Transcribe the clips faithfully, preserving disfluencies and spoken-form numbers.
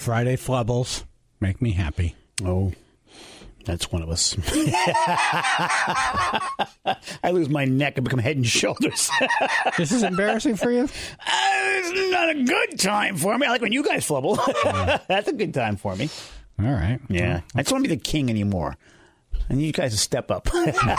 Friday flubbles make me happy. Oh, that's one of us. I lose my neck and become head and shoulders. This is embarrassing for you? Uh, it's not a good time for me. I like when you guys flubble. Yeah. That's a good time for me. All right. Yeah. I just want to be the king anymore. And you guys step up.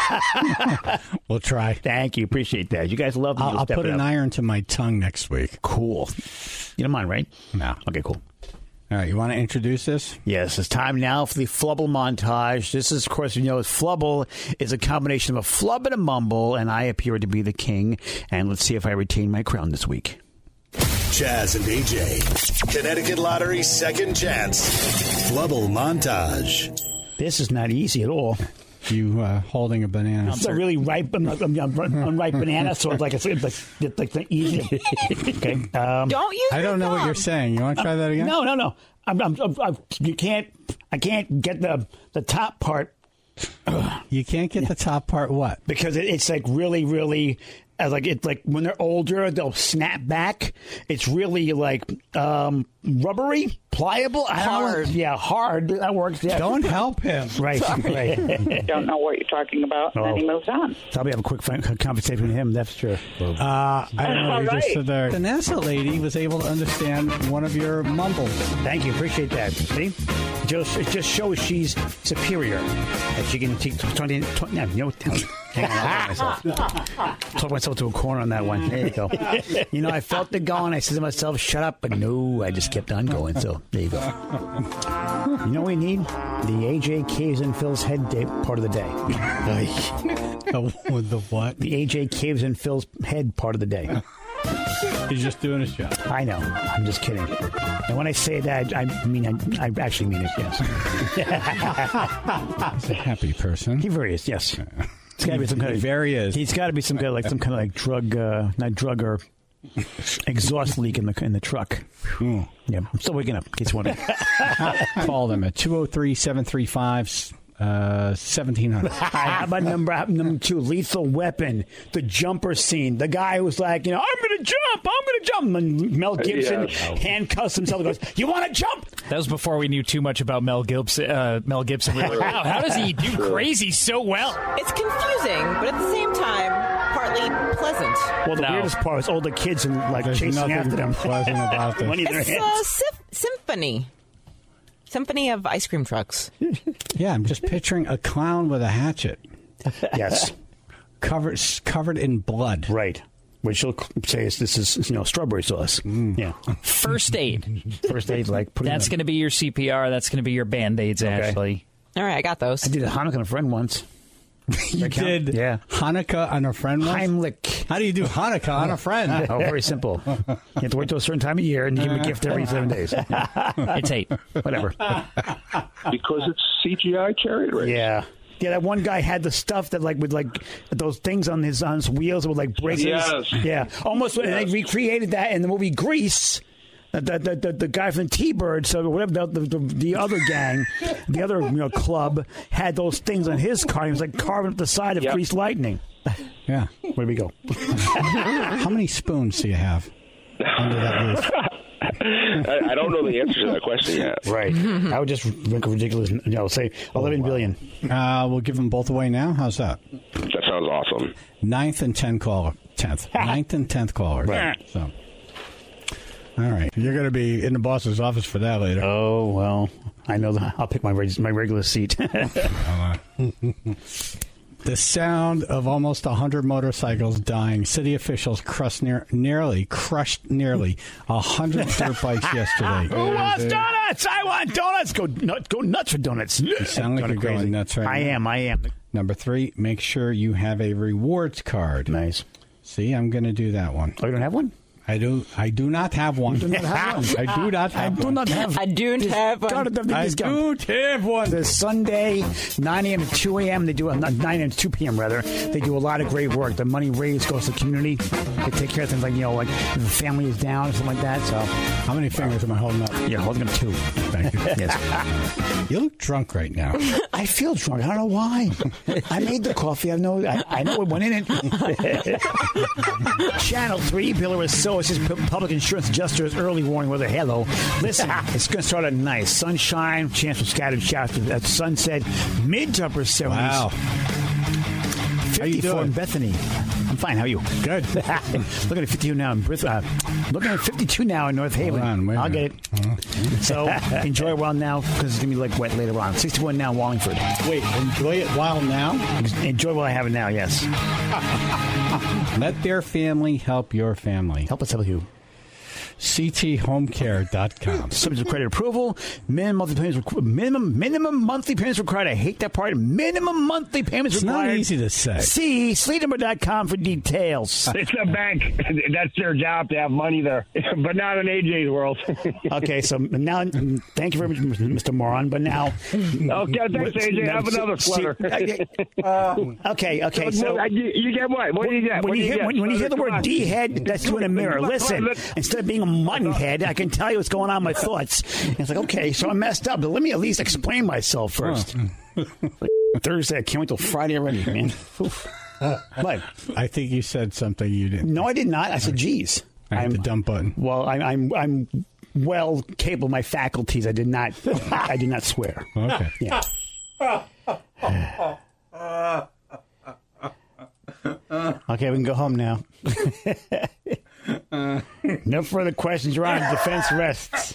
We'll try. Thank you. Appreciate that. You guys love me. I'll, I'll put an iron to my tongue next week. Cool. You don't mind, right? No. Okay, cool. All right. You want to introduce this? Yes. It's time now for the Flubble montage. This is, of course, you know, Flubble is a combination of a flub and a mumble, and I appear to be the king. And let's see if I retain my crown this week. Chaz and A J. Connecticut Lottery Second Chance. Flubble montage. This is not easy at all. You uh, holding a banana. It's a really ripe, unripe banana, so it's like it's, it's like it's like the easy. Okay. Um, don't use. I don't know what you're saying. You want to try that again? No, no, no. I'm, I'm, I'm, I'm, you can't. I can't get the the top part. You can't get the top part. What? Because it, it's like really, really. As like it's like when they're older, they'll snap back. It's really like um, rubbery, pliable, hard. Yeah, hard. That works. Yeah. Don't help him. Right, right. Don't know what you're talking about, and Oh. then he moves on. So I'll be having a quick fun- conversation with him. That's sure. Uh, I don't know. All You just right. said there. The NASA lady was able to understand one of your mumbles. Thank you. Appreciate that. See? Just, it just shows she's superior. That she can take twenty. twenty no, you know, hang on, I'll talk myself. Talk myself to a corner on that one. There you go. You know, I felt it going. I said to myself, shut up. But no, I just kept on going. So there you go. You know what we need? The A J Caves and Phil's head day part of the day. the, the what? The A J Caves and Phil's head part of the day. He's just doing his job. I know. I'm just kidding. And when I say that, I mean, I, I actually mean it, yes. He's a happy person. He very is, yes. It's got to be some kind He of, very is. He's got to be some kind of like some kind of like drug, uh, not drug or exhaust leak in the in the truck. Mm. Yeah, I'm still waking up. In case you want to Call them at two oh three, seven three five, seventeen hundred. How about number number two, Lethal Weapon, the jumper scene. The guy who was like, you know, I'm going to jump, I'm going to jump. And Mel Gibson Yeah. handcuffs himself and goes, you want to jump? That was before we knew too much about Mel Gibson. Uh, Mel Gibson. We were like, wow, how does he do crazy so well? It's confusing, but at the same time, partly pleasant. Well, the No. weirdest part is all the kids and like There's chasing nothing after them. pleasant about this. Money in their It's hands. a syf- symphony. Symphony of ice cream trucks. Yeah, I'm just picturing a clown with a hatchet, Yes, covered covered in blood. right. Which she'll say is this is you know strawberry sauce. Yeah, First aid. first aid like putting. That's going to be your C P R. That's going to be your Band-Aids, Ashley. All right, I got those. I did a Hanukkah on a friend once. You That count? did Yeah. Hanukkah on a friend once? Heimlich. How do you do Hanukkah on a friend? Oh, very simple. You have to wait till a certain time of year and you give them a gift every seven days. It's eight. Whatever. Because it's C G I chariot race. Yeah. Yeah, that one guy had the stuff that like with like those things on his on his wheels that would like break his. Yes. Yeah, almost. And they recreated that in the movie Grease. The the, the, the guy from T-Bird, so whatever the, the, the, the other gang, the other you know club had those things on his car. He was like carving up the side of Yep. Grease Lightning. Yeah. Where do we go? How many spoons do you have under that roof? I, I don't know the answer to that question yet. Right. I would just make a ridiculous. You know, say eleven billion. Uh, we'll give them both away now. How's that? That sounds awesome. Ninth and tenth caller. Tenth. Ninth and tenth caller. Right. So. All right. You're going to be in the boss's office for that later. Oh well, I know that. I'll pick my reg- my regular seat. The sound of almost one hundred motorcycles dying. City officials crushed near, nearly crushed nearly one hundred dirt bikes yesterday. Who wants donuts? I want donuts. Go nuts. Go nuts for donuts. You sound like you're going nuts right I now. am. I am. Number three, make sure you have a rewards card. Nice. See, I'm going to do that one. Oh, you don't have one? I do. I do not have one. do not have one. I do not I have do one. not have. I don't have one. I do have one. The Sunday, nine a.m. to two a.m. They do a not nine a.m. to two p.m. rather. They do a lot of great work. The money raised goes to the community. They take care of things like you know, like if the family is down or something like that. So, How many fingers am I holding up? you're holding up two. Thank you. Yes. You look drunk right now. I feel drunk. I don't know why. I made the coffee. I know. I, I know what went in it. Channel three. Biller is so Oh, it says public insurance adjuster's early warning weather. Hello. Listen, it's going to start out nice. Sunshine, chance for scattered showers at sunset, mid to upper seventies. Wow. fifty-four How you doing? in Bethany. I'm fine. How are you? Good. Looking at fifty-two now in Brith- uh, looking at fifty-two now in North Haven. Hold on, wait a I'll minute. get it. So enjoy it while now because it's going to be like wet later on. sixty-one now in Wallingford. Wait, enjoy it while now? Enjoy while I have it now, yes. Let their family help your family. Help us help you. C T home care dot com. Subject to credit approval. Minimum monthly payments requ- minimum minimum monthly payments required. I hate that part. Minimum monthly payments It's required. not easy to say. See sleep number dot com for details. It's a bank. That's their job to have money there, but not in A J's world. Okay, so now, thank you very much, Mister Moron. But now, Okay, thanks, A J. Have another sweater. okay, okay. So you, you get what? What do you get? when What you do hear get? when, when you hear the Come word on. D head, that's you in a mirror. Listen, instead of being a mutton head, I can tell you what's going on in my thoughts. And it's like, okay, so I messed up, but let me at least explain myself first. Thursday, I can't wait till Friday already, man. Oof. What? I think you said something you didn't. No, I did not. I said, geez. I hit the dump button. Well, I, I'm I'm well capable of my faculties. I did not. I did not swear. Okay. Yeah. Okay, we can go home now. No further questions, Your Honor. Defense rests.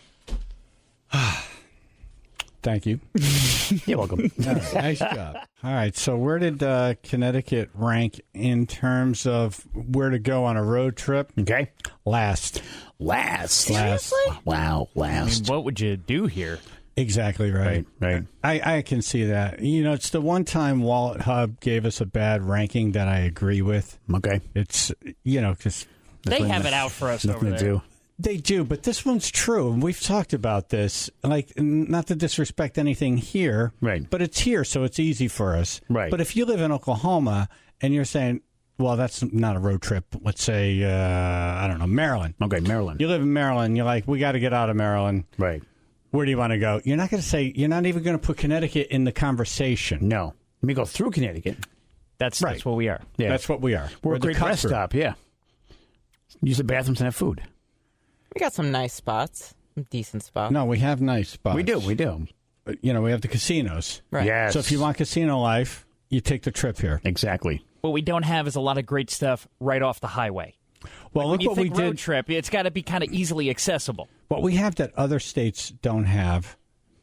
Thank you. You're welcome. Nice job. All right. So, where did uh, Connecticut rank in terms of where to go on a road trip? Okay. Last. Last. Last. Wow. I mean, Last. what would you do here? Exactly right. Right. I, I can see that. You know, it's the one time Wallet Hub gave us a bad ranking that I agree with. Okay. It's, you know, because They have it out for us Nothing over to there. do. they do, but this one's true. And we've talked about this. Like, n- not to disrespect anything here, Right. but it's here, so it's easy for us. Right. But if you live in Oklahoma and you're saying, well, that's not a road trip. Let's say, uh, I don't know, Maryland. Okay, Maryland. You live in Maryland. You're like, we got to get out of Maryland. Right. Where do you want to go? You're not going to say, you're not even going to put Connecticut in the conversation. No. Let me go through Connecticut. That's Right. that's what we are. Yeah. That's what we are. We're a the great cut rest through. stop, yeah. Use the bathrooms and have food. We got some nice spots, some decent spots. No, we have nice spots. We do, we do. But, you know, we have the casinos. Right. Yes. So if you want casino life, you take the trip here. Exactly. What we don't have is a lot of great stuff right off the highway. Well, When look you what we think road did. trip, it's got to be kind of easily accessible. What we have that other states don't have,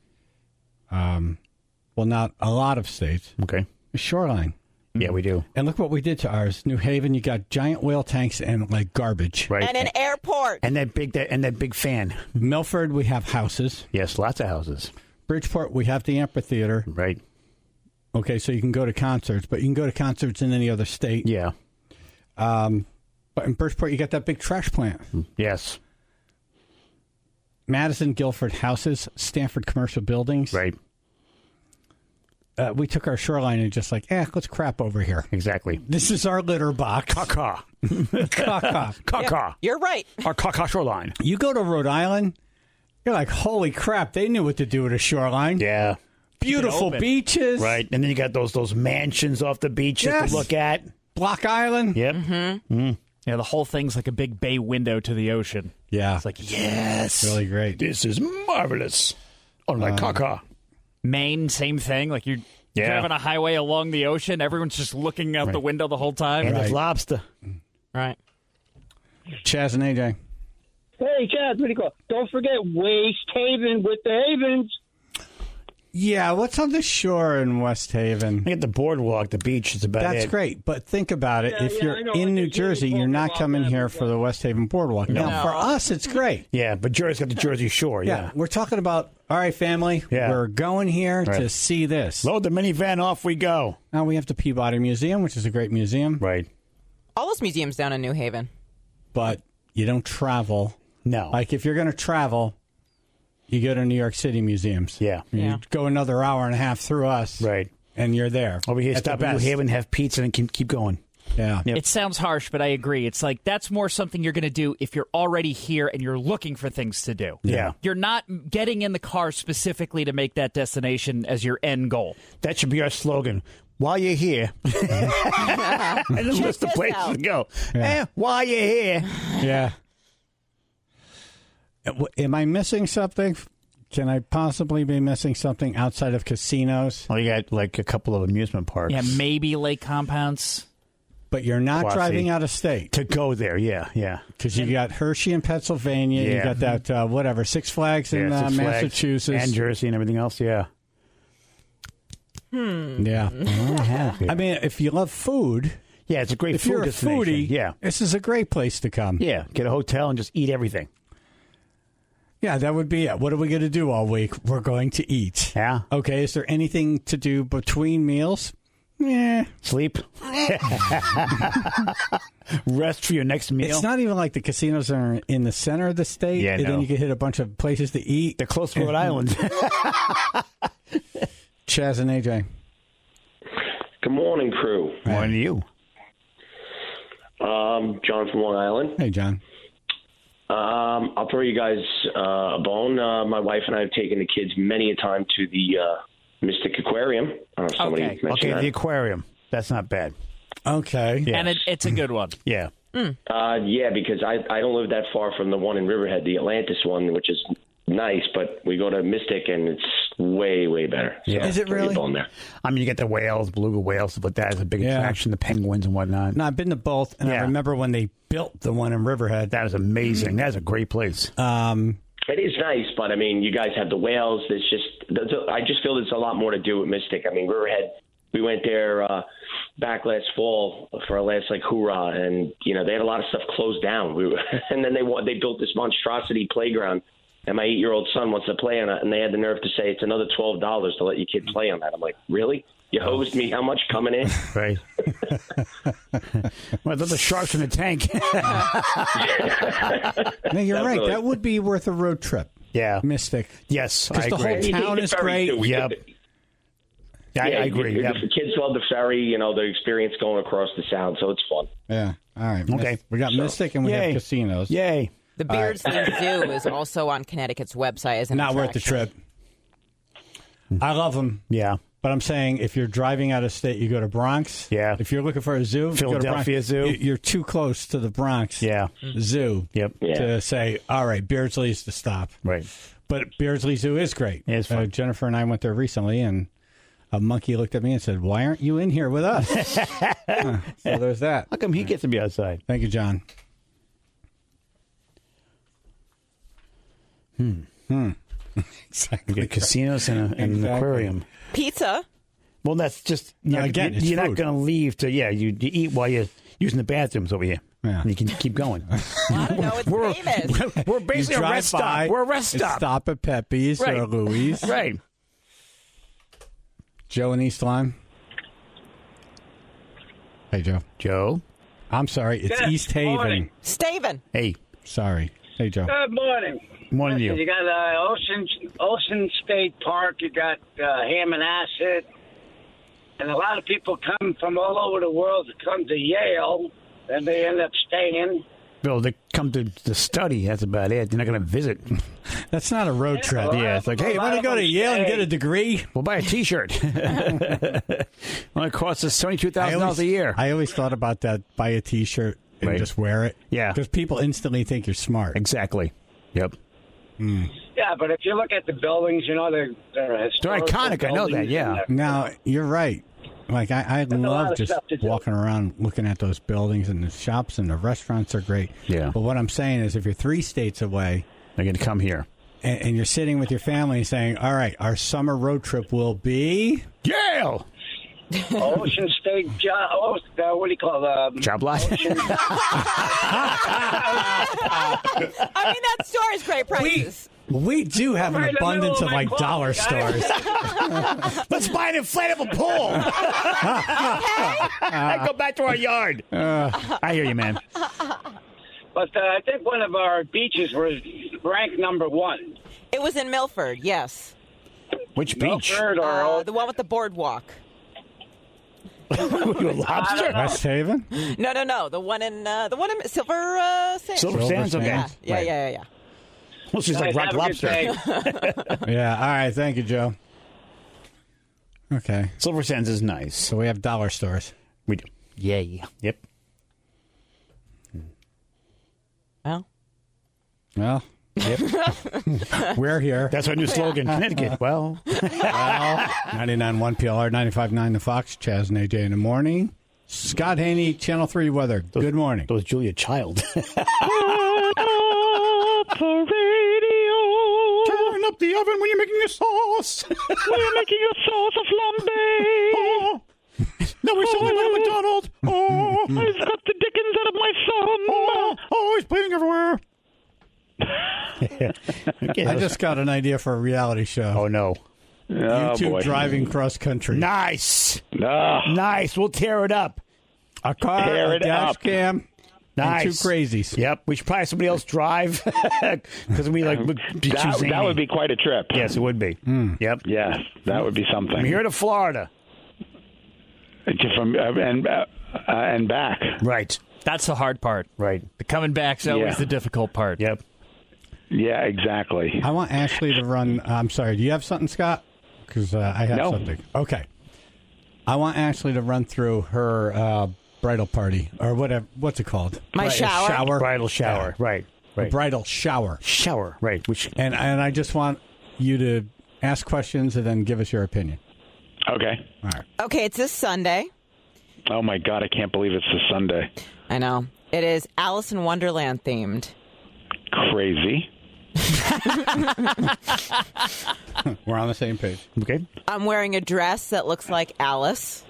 um, well, not a lot of states, Okay. is shoreline. Yeah, we do. And look what we did to ours. New Haven, you got giant whale tanks and like garbage. Right. And an airport. And that big that and that big fan. Milford, we have houses. Yes, lots of houses. Bridgeport, we have the amphitheater. Right. Okay, so you can go to concerts, but you can go to concerts in any other state. Yeah. Um, but in Bridgeport, you got that big trash plant. Yes. Madison, Guilford houses, Stanford commercial buildings. Right. Uh, we took our shoreline and just like, eh, let's crap over here. Exactly. This is our litter box. Caca. Caca. Caca. You're right. Our caca shoreline. You go to Rhode Island, you're like, holy crap, they knew what to do with a shoreline. Yeah. Beautiful open. beaches. Right. And then you got those those mansions off the beach just Yes. to look at. Block Island. Yep. Yeah, the whole thing's like a big bay window to the ocean. Yeah. It's like, yes. really great. This is marvelous. On my caca. Maine, same thing. Like you're Yeah. driving a highway along the ocean. Everyone's just looking out the window the whole time. And there's lobster. Right. Chaz and A J. Hey, Chad, pretty cool. Don't forget Waste Haven with the Havens. Yeah, what's on the shore in West Haven? I get the boardwalk, the beach. It's about That's it. great, but think about it. Yeah, if yeah, you're I know. in I New think Jersey, Jamie you're told me not about coming that here before. for the West Haven Boardwalk. Now, No. for us, it's great. Yeah, but Jersey's got the Jersey Shore. Yeah, Yeah. we're talking about, all right, family, Yeah. we're going here to Right. see this. Load the minivan, off we go. Now we have the Peabody Museum, which is a great museum, Right. All those museums down in New Haven. but you don't travel. No. Like, if you're going to travel, you go to New York City museums. Yeah. You Yeah. go another hour and a half through us. Right. And you're there. Over here, At the stop in New best. Haven, have pizza, and keep, keep going. Yeah. Yep. It sounds harsh, but I agree. It's like that's more something you're going to do if you're already here and you're looking for things to do. Yeah. You're not getting in the car specifically to make that destination as your end goal. That should be our slogan. while you're here, and a list of this places out. to go. Yeah. Eh, while you're here, Yeah. Uh, w- Am I missing something? Can I possibly be missing something outside of casinos? well, you got like a couple of amusement parks. Yeah, maybe lake compounds. But you're not Well, driving see. out of state to go there. Yeah, yeah. because you got Hershey in Pennsylvania. You Yeah. got that uh, whatever Six Flags in yeah uh, Six Flags Massachusetts and Jersey and everything else. Yeah. Yeah. I mean, if you love food, Yeah, it's a great if food you're a destination. foodie, Yeah, this is a great place to come. yeah. Get a hotel and just eat everything. Yeah, that would be it. What are we going to do all week? We're going to eat. Yeah. Okay, is there anything to do between meals? Yeah. Sleep. Rest for your next meal. It's not even like the casinos are in the center of the state. Yeah, and no. then you can hit a bunch of places to eat. They're close to Rhode Island. Chaz and A J. Good morning, crew. Morning to you. Um, John from Long Island. Hey, John. Um, I'll throw you guys uh, a bone. Uh, my wife and I have taken the kids many a time to the uh, Mystic Aquarium. Uh, somebody Okay. mentioned Okay, that. the aquarium. That's not bad. Okay. Yeah. And it, it's a good one. Yeah. Uh, yeah, because I, I don't live that far from the one in Riverhead, the Atlantis one, which is nice, but we go to Mystic and it's way, way better. So Yeah. Is it throw you a really? bone there. I mean, you get the whales, beluga whales, stuff like that. It's a big Yeah. attraction. The penguins and whatnot. No, I've been to both, and I Yeah. remember when they built the one in Riverhead. That is amazing. That's a great place. Um, It is nice, but I mean, you guys have the whales. There's just, there's a, I just feel there's a lot more to do with Mystic. I mean, Riverhead, we went there uh, back last fall for our last like hoorah, and you know they had a lot of stuff closed down. We were, and then they wa- they built this monstrosity playground, and my eight year old son wants to play on it, and they had the nerve to say it's another twelve dollars to let your kid play on that. I'm like, really? You hosed me how much coming in? Right. Well, those are sharks in the tank. no, you're right. Definitely. That would be worth a road trip. Yeah. Mystic. Yes, I Because the agree. whole town The is ferry, great. too. We Yep. did the- I, yeah, I agree. The, Yep. the kids love the ferry, you know, the experience going across the sound, so it's fun. Yeah. All right. Okay. Mys- We got Mystic and we Yay. have casinos. Yay. The Beardsley Zoo is also on Connecticut's website as an Not worth the attraction. trip. I love them. Yeah. But I'm saying if you're driving out of state, you go to Bronx. Yeah. If you're looking for a zoo, you go to Philadelphia Bronx. Zoo. You- You're too close to the Bronx Yeah. Zoo Yep. Yeah. to say, all right, Beardsley's the stop. Right. But Beardsley Zoo is great. It is Uh, fun. Jennifer and I went there recently, and a monkey looked at me and said, why aren't you in here with us? Uh, so there's that. How come he gets to be outside? Thank you, John. Hmm. Hmm. exactly. You get casinos and, a, and an Exactly. aquarium. Pizza. Well, that's just No, you're, again, you're, it's you're not food. going to leave to yeah. You, you eat while you're using the bathrooms over here. Yeah. And you can keep going. I don't know. It's We're, famous. we're You basically a drive rest by, stop. We're a rest and stop. Stop at Pepe's Right. or Louis. Right. Joe in East Lyme. Hey, Joe. Joe. I'm sorry. It's Good East Haven. morning. Staven. Hey. Sorry. Hey, Joe. Good morning. Morning to You you. got uh, Ocean Ocean State Park. You got uh, Hammonasset, and a lot of people come from all over the world to come to Yale, and they end up staying. Bill, they come to, to study. That's about it. They're not going to visit. That's not a road trip. well, Yeah, it's like, hey, You a want lot to of go to them Yale and stay. get a degree? We'll buy a T-shirt. Only costs us twenty-two thousand dollars a year. I always thought about that. Buy a T-shirt and Right. just wear it. Yeah. Because people instantly think you're smart. Exactly. Yep. Yeah, but if you look at the buildings, you know they're they're historical iconic, I know that, buildings, yeah. and they're- Now, you're right. Like, I, I a lot love of just stuff to do. walking around looking at those buildings, and the shops and the restaurants are great. Yeah. But what I'm saying is if you're three states away They're going to come here. and, and you're sitting with your family saying, all right, our summer road trip will be... Yale! Ocean State job. Oh, uh, what do you call it? Um, Job lot. Ocean- I mean, that store is great prices. We do have an Right in the abundance middle of, of my like, closet, dollar guys. stores. Let's buy an inflatable pool. Go back to our yard. I hear you, man. But uh, I think one of our beaches was ranked number one. It was in Milford, yes. Which beach? Milford or Uh, the one with the boardwalk. You a lobster? West Haven? No, no, no. The one in uh, the one in Silver uh, Sands. Silver Sands, okay. Yeah, yeah, Right. yeah, yeah, yeah. Well, she's like Guys, rock have a good lobster. day. Yeah. All right. Thank you, Joe. Okay. Silver Sands is nice. So we have dollar stores. We do. Yay. Yep. Well, Well, yep. We're here. That's our new slogan, Connecticut. Well, Well, ninety-nine point one P L R, ninety-five point nine The Fox, Chaz and A J in the morning. Scott Haney, Channel three Weather. Good morning. that was Julia Child. Turn up the oven when you're making a sauce. When you're making a sauce of flambe. Oh. Now we're selling at McDonald's. Oh, I've got the dickens out of my thumb. Oh, oh he's bleeding everywhere. Okay, I just got an idea for a reality show. oh, no. You two boy. driving cross country. Nice. No. Nice. We'll tear it up. A car, Tear a it dash up. cam, Nice. and two crazies. Yep. We should probably have somebody else drive because we like would be too That, zany. that would be quite a trip. Yes, it would be. Yep. Yes, that would be something. From here to Florida. From uh, and uh, uh, and back. Right. That's the hard part. Right. The coming back's always Yeah. the difficult part. Yep. Yeah, exactly. I want Ashley to run. I'm sorry. Do you have something, Scott? Because uh, I have No. something. Okay. I want Ashley to run through her uh, bridal party or whatever. What's it called? My Bri- shower? Shower. Bridal shower. Yeah. Right. A Right. bridal shower. Shower. Right. Which And and I just want you to ask questions and then give us your opinion. Okay. All right. okay, it's this Sunday. Oh my God, I can't believe it's this Sunday. I know. It is Alice in Wonderland themed. Crazy. We're on the same page. okay. I'm wearing a dress that looks like Alice.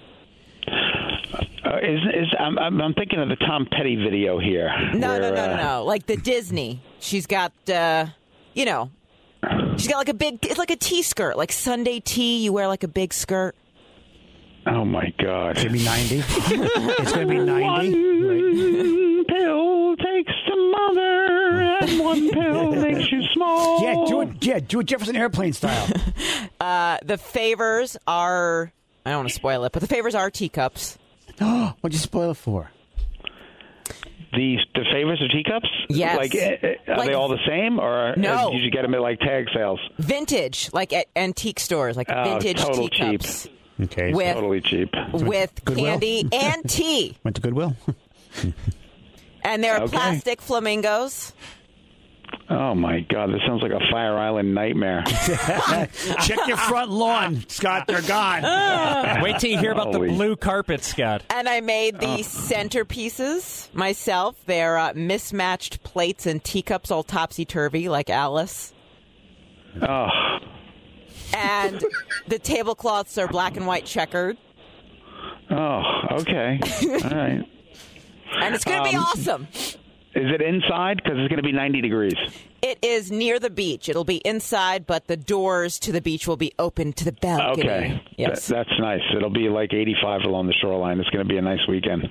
Uh, is is I'm, I'm I'm thinking of the Tom Petty video here. No, where, no, no, uh, no, no. Like the Disney. She's got, uh, you know, she's got like a big, it's like a tea skirt, like Sunday tea. You wear like a big skirt. Oh my God. It's going to be ninety. It's going to be ninety. Right. One pill takes the mother, and one pill makes you small. Yeah, do it. Yeah, do it Jefferson Airplane style. Uh, the favors are, I don't want to spoil it, but the favors are teacups. What'd you spoil it for? The the favors are teacups. Yes. Like, uh, are Like- they all the same, or No. uh, did you get them at like tag sales? Vintage, like at antique stores, like Oh, vintage total teacups. cheap. Okay. With Totally cheap. with Goodwill? candy and tea. Went to Goodwill. And there are Okay. plastic flamingos. Oh my God, this sounds like a Fire Island nightmare. Check your front lawn, Scott. They're gone. Wait till you hear about the Holy- blue carpet, Scott. And I made the Oh. centerpieces myself. They're uh, mismatched plates and teacups, all topsy-turvy, like Alice. Oh, And the tablecloths are black and white checkered. oh, okay, all right. And it's going to be Um, awesome. Is it inside? Because it's going to be ninety degrees. It is near the beach. It'll be inside, but the doors to the beach will be open to the balcony. Okay, Yes. Th- that's nice. It'll be like eighty-five along the shoreline. It's going to be a nice weekend.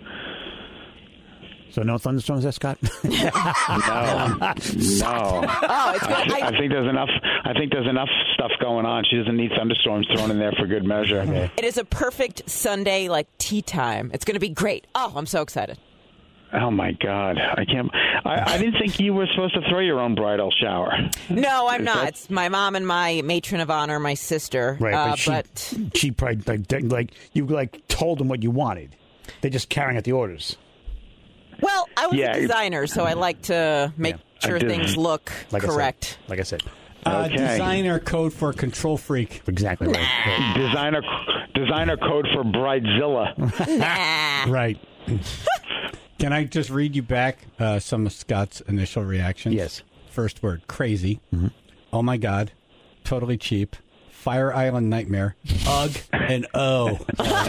So no thunderstorms, there, Scott? No, no. Oh, it's good. I I, think there's enough. I think there's enough stuff going on. She doesn't need thunderstorms thrown in there for good measure. it is a perfect Sunday, like tea time. It's going to be great. Oh, I'm so excited. Oh my God, I can't. I, I didn't think you were supposed to throw your own bridal shower. No, I'm Is not. that- It's my mom and my matron of honor, my sister. Right, uh, but she, but she probably like, de- like you like told them what you wanted. They're just carrying out the orders. well, I was Yeah, a designer, so I like to make Yeah. sure I did. things look Like correct. I said. Like I said. Uh, Okay. Designer code for control freak. Exactly right. right. Designer designer code for bridezilla. Nah. Right. Can I just read you back uh, some of Scott's initial reactions? Yes. First word, crazy. Oh, my God. Totally cheap. Fire Island nightmare. Ugh. And oh.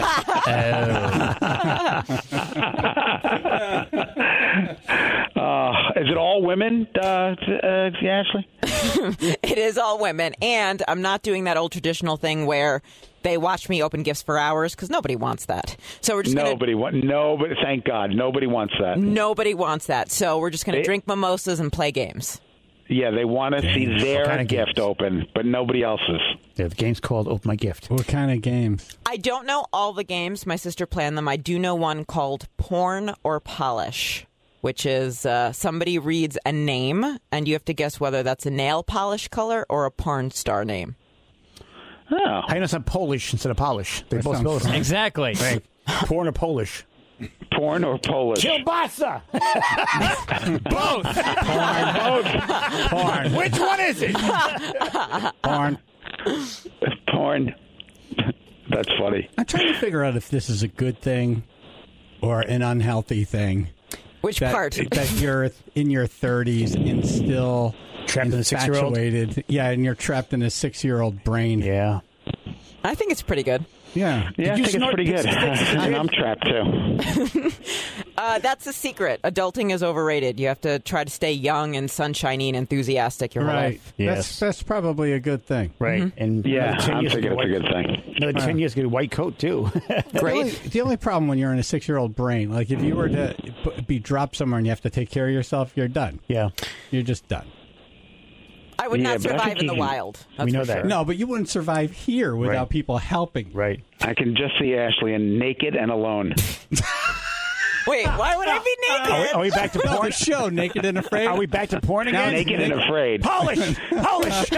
Uh, is it all women, uh, uh, Ashley? It is all women, and I'm not doing that old traditional thing where they watch me open gifts for hours because nobody wants that. So we're just gonna, Nobody want. Nobody. Thank God, nobody wants that. nobody wants that. So we're just going to They- drink mimosas and play games. Yeah, they want to see Games. their What kind of gift games? open, but nobody else's. Yeah, the game's called Open My Gift. What kind of games? I don't know all the games. My sister planned them. I do know one called Porn or Polish, which is uh, somebody reads a name, and you have to guess whether that's a nail polish color or a porn star name. How you know it's not Polish instead of Polish? They That both sounds spell the same. Exactly. Right. Porn or Polish? Porn or Polish? Kielbasa. Both. Porn. Porn. Which one is it? Porn. Porn. That's funny. I'm trying to figure out if this is a good thing or an unhealthy thing. Which that, part? that you're in your thirties and still Trapped in a six-year-old? infatuated. Yeah, and you're trapped in a six-year-old brain. Yeah. I think it's pretty good. Yeah. Yeah, I you think it's snort pretty good. And I'm trapped, too. Uh, that's the secret. Adulting is overrated. You have to try to stay young and sunshiny and enthusiastic your whole Right. life. Yes. That's that's probably a good thing. Right. Mm-hmm. And Yeah, another ten I'm years thinking ago, it's a white- good thing. Another ten years ago, white coat, too. The only, the only problem when you're in a six-year-old brain, like if you were to p- be dropped somewhere and you have to take care of yourself, you're done. Yeah. You're just done. I would Yeah, not but I survive think in the you can- wild. That's We know for that. sure. No, but you wouldn't survive here without Right. people helping. Right. I can just see Ashley and naked and alone. Wait, why would I be naked? Are we, are we back to No, porn? the show, Naked and Afraid. Are we back to porn again? Naked and afraid. Polish! Polish!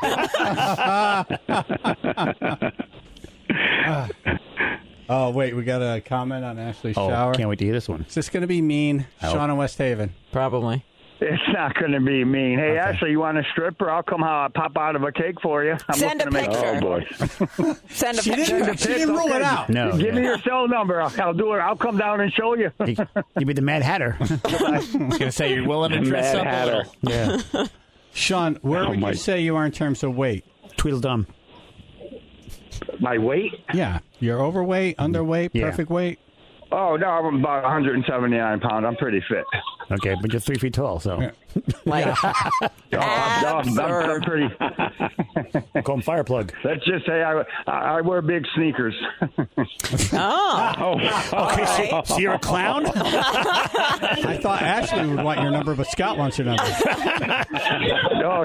Oh, wait, we got a comment on Ashley's Oh, shower. can't wait to hear this one. Is this going to be mean? Sean in West Haven. Probably. It's not going to be mean. Hey, Ashley, you want a stripper? I'll come uh, pop out of a cake for you. I'm Send looking a to make. picture. Oh boy! Send a She picture. didn't, she didn't rule it out. No. Give yeah. me your cell number. I'll, I'll do it. I'll come down and show you. You you be the Mad Hatter. I was going to say, you're willing to dress Mad up a Hatter. little. Yeah. Sean, where Oh, would my- you say you are in terms of weight? Tweedledum. My weight? Yeah. You're overweight, underweight, Yeah. perfect weight? Oh no, I'm about one hundred seventy-nine pounds. I'm pretty fit. Okay, but you're three feet tall, so. Like, Oh, I'm, I'm, I'm, I'm pretty. Call him Fireplug. Let's just say I, I, I wear big sneakers. oh, oh, Okay, so, so you're a clown? I thought Ashley would want your number, but Scott wants your number. oh.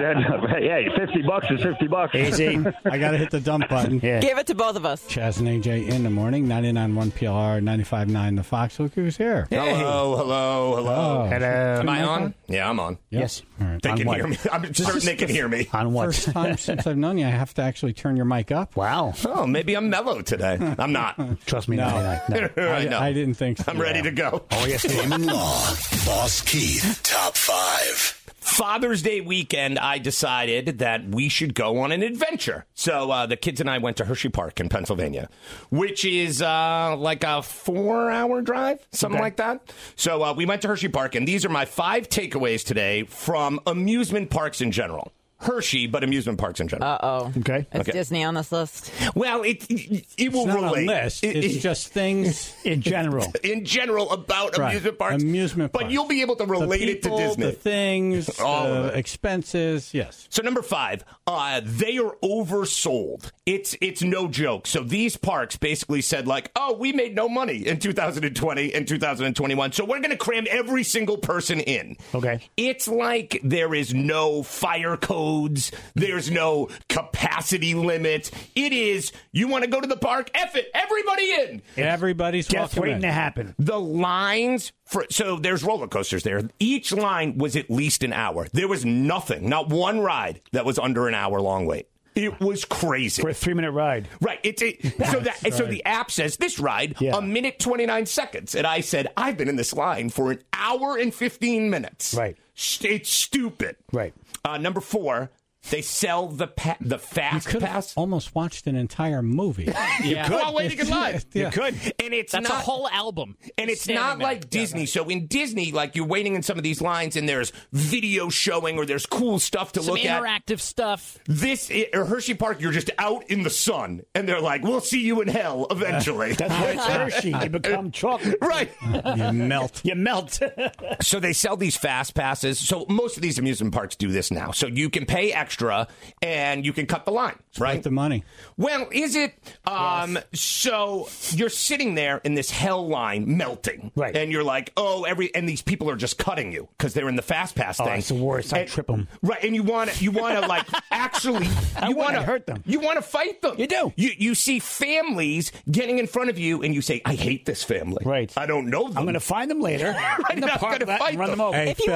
Hey, fifty bucks is fifty bucks. Easy. I got to hit the dump button. Yeah. give it to both of us. Chaz and A J in the morning, ninety-nine point one P L R, ninety-five point nine The Fox. Look who's here. Hello, hello, hello. Oh. Hello. Am I on? Yeah, I'm on. Yes. All right. They On can what? hear me. I'm certain they can hear me. On what? First time since I've known you, I have to actually turn your mic up. Wow. Oh, maybe I'm mellow today. I'm not. Trust me, No. no. no, no. I know. I didn't think so. I'm ready to go. Oh, yes, Damon Law, Boss Keith, top five. Father's Day weekend, I decided that we should go on an adventure. So uh, the kids and I went to Hershey Park in Pennsylvania, which is uh, like a four-hour drive, something Okay. like that. So uh, we went to Hershey Park, and these are my five takeaways today from amusement parks in general. Hershey, but amusement parks in general. Uh-oh. Okay. Is Okay. Disney on this list? Well, it it, it will It's not relate. a list. It- It's it- just things. In general. in general about Right. amusement parks. Amusement But parks. you'll be able to The relate people, it to Disney. the things, All of the it. expenses. Yes. So number five, uh, they are oversold. It's it's no joke. So these parks basically said like, oh, we made no money in two thousand twenty and two thousand twenty-one, so we're going to cram every single person in. Okay. It's like there is no fire codes. There's no capacity limit. It is, you want to go to the park? F it, everybody in. Everybody's Death welcome waiting in. to happen. The lines for so there's roller coasters there. Each line was at least an hour. There was nothing, not one ride that was under an hour long wait. It was crazy. For a three minute ride. Right. It's a, so that so right. the app says this ride Yeah. a minute twenty nine seconds, and I said I've been in this line for an hour and fifteen minutes. Right. St- It's stupid. Right. Uh, number four. They sell the pa- the You fast could have pass. almost watched an entire movie. Yeah. While waiting in line. Yeah. You could. And it's That's not a whole album. And it's Standing not there. like Disney. So in Disney, like you're waiting in some of these lines and there's video showing or there's cool stuff to Some look at. interactive stuff. This or Hershey Park, you're just out in the sun and they're like, we'll see you in hell eventually. That's why it's Hershey. You become chocolate. Right. You melt. You melt. So they sell these fast passes. So most of these amusement parks do this now. So you can pay extra and you can cut the line, right? Right the money. Well, is it? Um, So you're sitting there in this hell line melting. Right. And you're like, oh, every, and these people are just cutting you because they're in the fast pass Oh, thing. it's the worst. I And- trip 'em. Right. And you want to, you want to like actually, you want to wanna hurt them. You want to fight them. You do. You, you see families getting in front of you and you say, I hate this family. Right. I don't know them. I'm going to find them later in the I'm park gonna lot fight and run them. them over. Hey, If you Phil,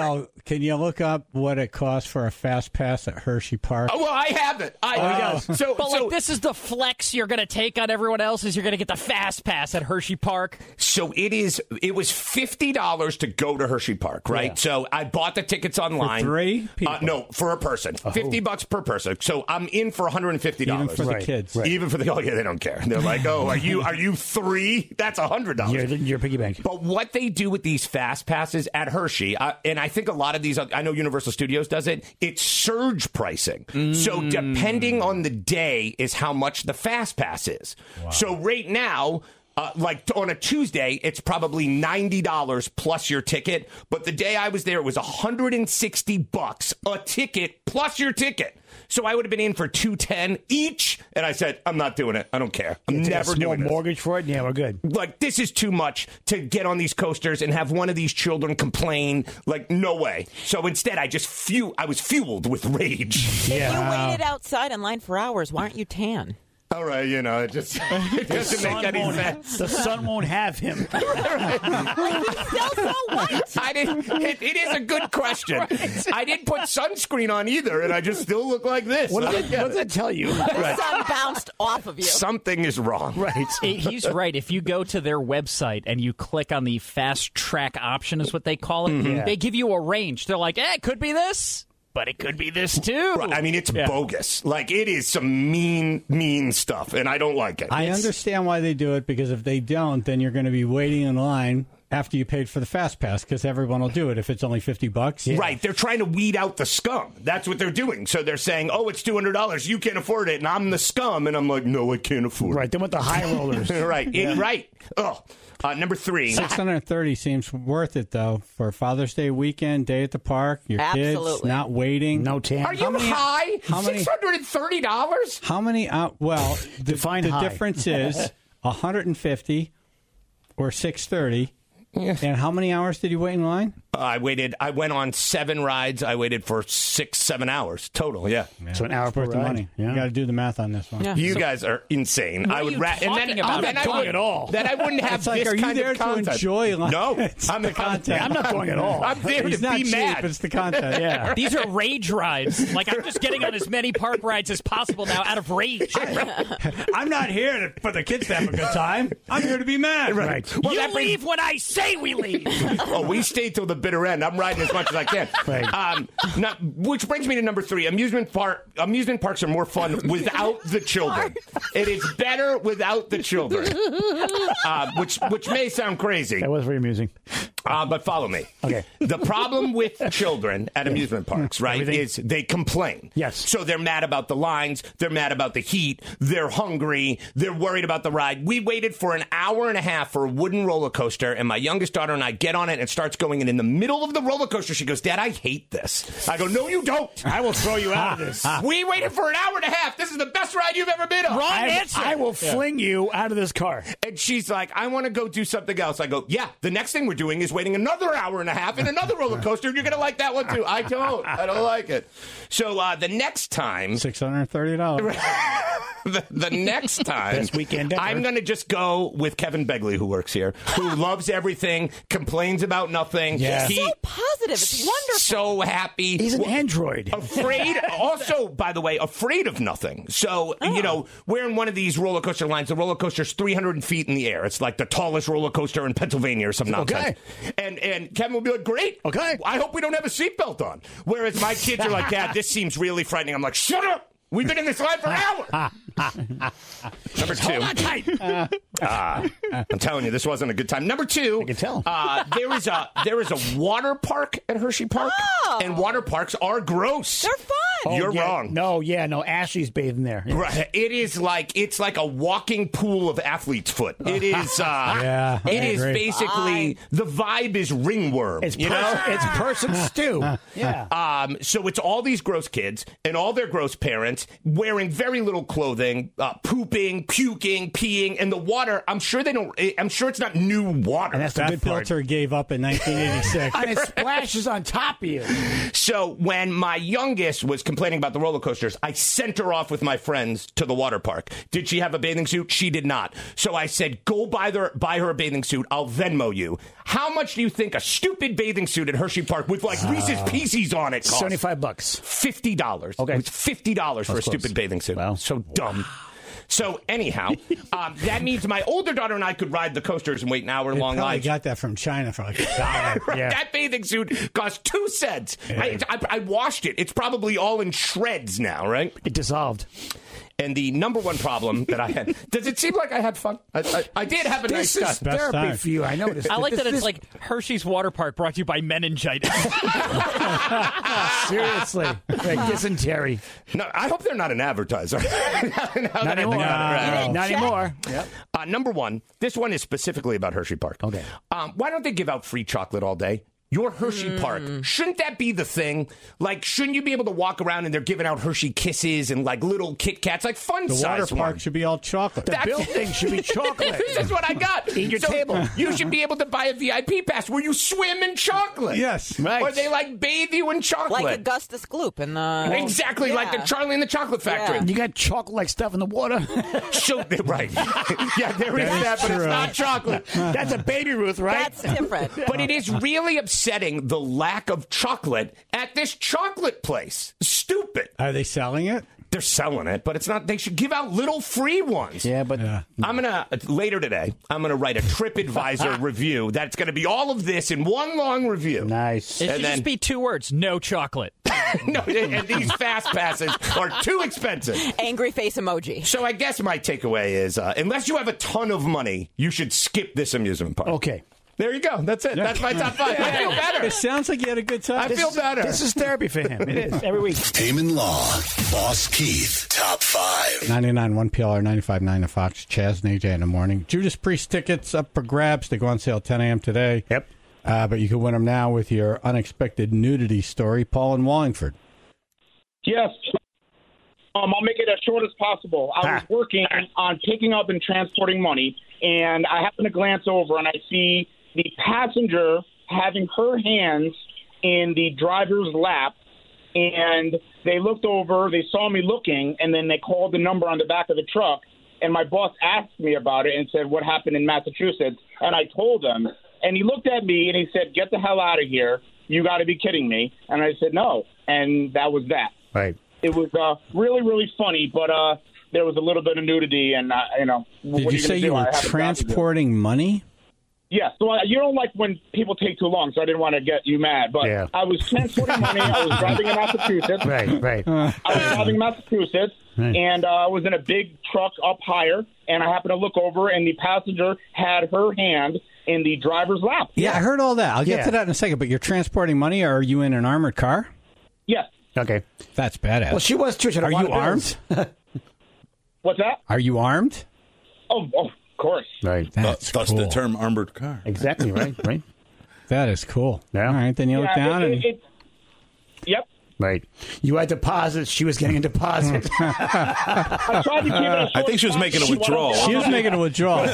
Can you look up what it costs for a fast pass at Hershey Park? Oh, well, I have it. I Oh. so But so like, this is the flex you're going to take on everyone else. Is you're going to get the fast pass at Hershey Park. So it is. It was fifty dollars to go to Hershey Park, right? Yeah. So I bought the tickets online. For three people? Uh, no, for a person. Fifty bucks per person. So I'm in for one hundred and fifty dollars. Even for the kids. Even for the oh yeah, they don't care. They're like, oh, are you are you three? That's a hundred dollars. Your, your piggy bank. But what they do with these fast passes at Hershey, uh, and I think a lot of these, I know Universal Studios does it, it's surge pricing. Mm. So depending on the day is how much the fast pass is. Wow. So right now, Uh, like on a Tuesday, it's probably ninety dollars plus your ticket. But the day I was there, it was one hundred sixty bucks a ticket plus your ticket. So I would have been in for two ten each. And I said, I'm not doing it. I don't care. I'm You take never a small doing this. mortgage for it? Yeah, we're good. Like, this is too much to get on these coasters and have one of these children complain. Like, no way. So instead, I just fu- I was fueled with rage. If you waited outside in line for hours, why aren't you tan? All right, you know, it just it doesn't make any sense. The sun won't have him. Still so white. I didn't. It, it is a good question. Right. I didn't put sunscreen on either, and I just still look like this. What does, that, what does that tell you? The sun bounced off of you. Something is wrong. Right. He's right. If you go to their website and you click on the fast track option, is what they call it, Mm-hmm. they give you a range. They're like, eh, it could be this, but it could be this too. Right. I mean, it's Yeah. bogus. Like, it is some mean, mean stuff, and I don't like it. I It's- understand why they do it, because if they don't, then you're going to be waiting in line after you paid for the fast pass, because everyone will do it if it's only fifty bucks. Right. They're trying to weed out the scum. That's what they're doing. So they're saying, oh, it's two hundred dollars. You can't afford it. And I'm the scum. And I'm like, no, I can't afford Right. it. They want the high rollers. right. It, right. Oh, uh, number three. six hundred thirty seems worth it, though, for Father's Day weekend, day at the park, your kids, Absolutely. not waiting. No tan. Are you many- high? how many- six hundred thirty dollars? How many out? Well, the, Define the high. difference is one hundred fifty or six thirty. Yeah. And how many hours did you wait in line? Uh, I waited. I went on seven rides. I waited for six, seven hours total. Yeah. So an hour per Worth the ride. money. Yeah. You got to do the math on this one. Yeah. You So- guys are insane. What I are would you ra- and talking then, about? then I'm I not would, going at all. Then I wouldn't have It's like, this are you kind there of to content. enjoy life? No, It's I'm the the content. I'm not going at all. I'm there He's to not be cheap. mad. It's the content. Yeah. These are rage rides. Like, I'm just getting on as many park rides as possible now out of rage. I'm not here to, for the kids to have a good time. I'm here to be mad. Right. Well, you that brings- leave when I say we leave. Oh, we stay till the bitter end. I'm riding as much as I can. Right. Um, now, which brings me to number three. Amusement park. Amusement parks are more fun without the children. It is better without the children. Uh, which which may sound crazy, That was very amusing. uh, but follow me. Okay. The problem with children at amusement parks, right, Everything- is they complain. Yes. So they're mad about the lines. They're mad about the heat. They're hungry. They're worried about the ride. We waited for an hour and a half for a wooden roller coaster, and my youngest daughter and I get on it, and it starts going, and in the middle of the roller coaster, she goes, Dad, I hate this. I go, no, you don't. I will throw you out of this. We waited for an hour and a half. This is the best ride you've ever been on. Wrong I, answer. I will fling you out of this car. And she's like, I want to go do something else. I go, yeah, the next thing we're doing is waiting another hour and a half in another roller coaster. You're going to like that one, too. I don't. I don't like it. So uh, the next time, six hundred thirty dollars. the, the next time, Best weekend ever. I'm going to just go with Kevin Begley, who works here, who loves everything, complains about nothing. Yeah. He- So positive. It's wonderful. So happy. He's an Well, android. afraid also by the way afraid of nothing. So you know, we're in one of these roller coaster lines. The roller coaster's three hundred feet in the air. It's like the tallest roller coaster in Pennsylvania or some nonsense. And and Kevin will be like, great, Okay. I hope we don't have a seatbelt on. Whereas my kids are like, Dad, this seems really frightening. I'm like, shut up, we've been in this line for hours. Number two. Hold on tight. Uh, I'm telling you, this wasn't a good time. Number two, I can tell. Uh, there is a there is a water park at Hershey Park, Oh. and water parks are gross. They're fun. Oh, You're yeah. wrong. No, yeah, no. Ashley's bathing there. Yeah. Right. It is like it's like a walking pool of athlete's foot. It is. Uh, Yeah, I It is agree. basically the vibe is ringworm. It's you person, know. it's person stew. Yeah. Um, so it's all these gross kids and all their gross parents wearing very little clothing, uh, pooping, puking, peeing, and the water. I'm sure they don't. I'm sure it's not new water. And that's the That good part. filter gave up in nineteen eighty-six. And it splashes on top of you. So when my youngest was complaining about the roller coasters. I sent her off with my friends to the water park. Did she have a bathing suit? She did not. So I said, go buy, the, buy her a bathing suit. I'll Venmo you. How much do you think a stupid bathing suit at Hershey Park with like Reese's Pieces on it cost? seventy-five bucks. fifty dollars. Okay. It was fifty dollars for a That's close. stupid bathing suit. Wow. So dumb. So anyhow, um, that means my older daughter and I could ride the coasters and wait an hour They long probably lines. got that from China for like a dollar. Right, Yeah. That bathing suit cost two cents. I, I, I washed it. It's probably all in shreds now, right? It dissolved. And the number one problem that I had, does it seem like I had fun? I, I, I did have a nice This is time. Best therapy time. for you. I noticed. I like This- that it's this- like Hershey's Water Park brought to you by meningitis. seriously, like dysentery. No, I hope they're not an advertiser. Now that I think Not anymore. about it, right? didn't Not check? anymore. Yep. Uh, number one, this one is specifically about Hershey Park. Okay. Um, why don't they give out free chocolate all day? Your Hershey Mm. Park. Shouldn't that be the thing? Like, shouldn't you be able to walk around and they're giving out Hershey Kisses and like little Kit Kats, like fun The water size park ones? should be all chocolate. The That's- building should be chocolate. This is what I got. Eat your So table. You should be able to buy a V I P pass where you swim in chocolate. Yes. Right. Or they like bathe you in chocolate. Like Augustus Gloop in the Exactly, like the Yeah. Charlie and the Chocolate Factory. Yeah. You got chocolate-like stuff in the water. So, right. Yeah, there is That is that, but it's true. not chocolate. That's a Baby Ruth, right? That's different. But it is really upsetting the lack of chocolate at this chocolate place. Stupid. Are they selling it? They're selling it, but it's not. They should give out little free ones. Yeah, but Yeah. I'm gonna later today. I'm gonna write a TripAdvisor review. That's gonna be all of this in one long review. nice. It should And then- just be two words: no chocolate. No, and these fast passes are too expensive. Angry face emoji. So I guess my takeaway is, uh, unless you have a ton of money, you should skip this amusement park. Okay. There you go. That's it. That's my top five. I feel better. It sounds like you had a good time. I feel better. This is therapy for him. It is every week. Damon Law, Boss Keith, top five. ninety-nine one P L R, ninety-five nine the Fox, Chaz and A J in the morning. Judas Priest tickets up for grabs. They go on sale ten a.m. today. Yep. Uh, but you can win them now with your unexpected nudity story. Paul in Wallingford. Yes. Um, I'll make it as short as possible. I was working on picking up and transporting money, and I happen to glance over and I see the passenger having her hands in the driver's lap, and they looked over, they saw me looking, and then they called the number on the back of the truck, and my boss asked me about it and said, what happened in Massachusetts? And I told him, and he looked at me and he said, get the hell out of here. You got to be kidding me. And I said, no. And that was that. Right. It was uh, really, really funny, but uh, there was a little bit of nudity, and uh, you know. Did what you are say gonna you do? I were have a job to do. transporting money? Yes. So uh, you don't like when people take too long, so I didn't want to get you mad. But Yeah. I was transporting money. I was driving in Massachusetts. Right, right. I was driving Massachusetts, Right. and uh, I was in a big truck up higher, and I happened to look over, and the passenger had her hand in the driver's lap. Yeah, I heard all that. I'll get Yeah. to that in a second. But you're transporting money, or are you in an armored car? Yes. Okay. That's badass. Well, she was too. She had a Are lot you of bills. armed? What's that? Are you armed? Oh, oh, of course. Right. That's Thus cool. the term armored car. Exactly, right, right. That is cool. Yeah. All right, then you look Yeah, down it, and it, it, yep. Right. You had deposits. She was getting a deposit. I tried to keep it as I short think she was as making a possible. withdrawal. she was making a withdrawal.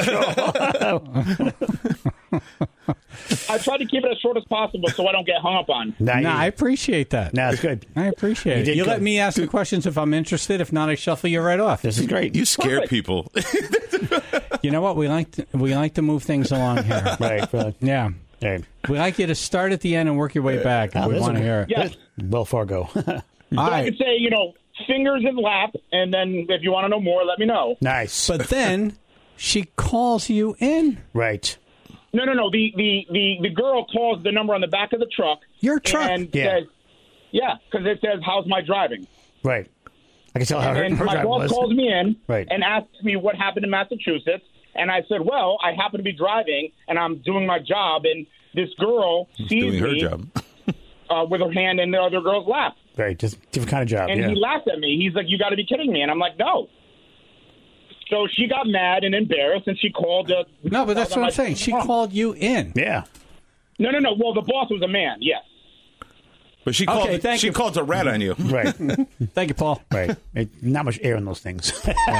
I tried to keep it as short as possible so I don't get hung up on. Nah, No, you- I appreciate that. nah, it's good. I appreciate You it. did You let good. me ask the questions if I'm interested. If not, I shuffle you right off. This is great. You scare Perfect. people. You know what? We like to, we like to move things along here. Right. right. Yeah. Right. We like you to start at the end and work your way back. Oh, we this want to is- hear it. Yes. Well, Fargo. All So I right. could say, you know, fingers in lap, and then if you want to know more, let me know. Nice. But then she calls you in. Right. No, no, no. The, the, the, the girl calls the number on the back of the truck. Your truck. And Yeah. says, yeah, because it says, how's my driving? Right. I can tell how her, And her my drive boss was. calls me in Right. and asks me what happened in Massachusetts. And I said, well, I happen to be driving, and I'm doing my job, and this girl sees Doing her me job. uh, with her hand in the other girl's lap. Right. Just different kind of job. And yeah. he laughed at me. He's like, you got to be kidding me. And I'm like, no. So she got mad and embarrassed, and she called. Uh, No, but that's called what I'm my- saying. She called you in. Yeah. No, no, no. Well, the boss was a man, yes. But she called Okay, it, thank she you. called a rat on you. Right. Thank you, Paul. Right. It, not much air in those things.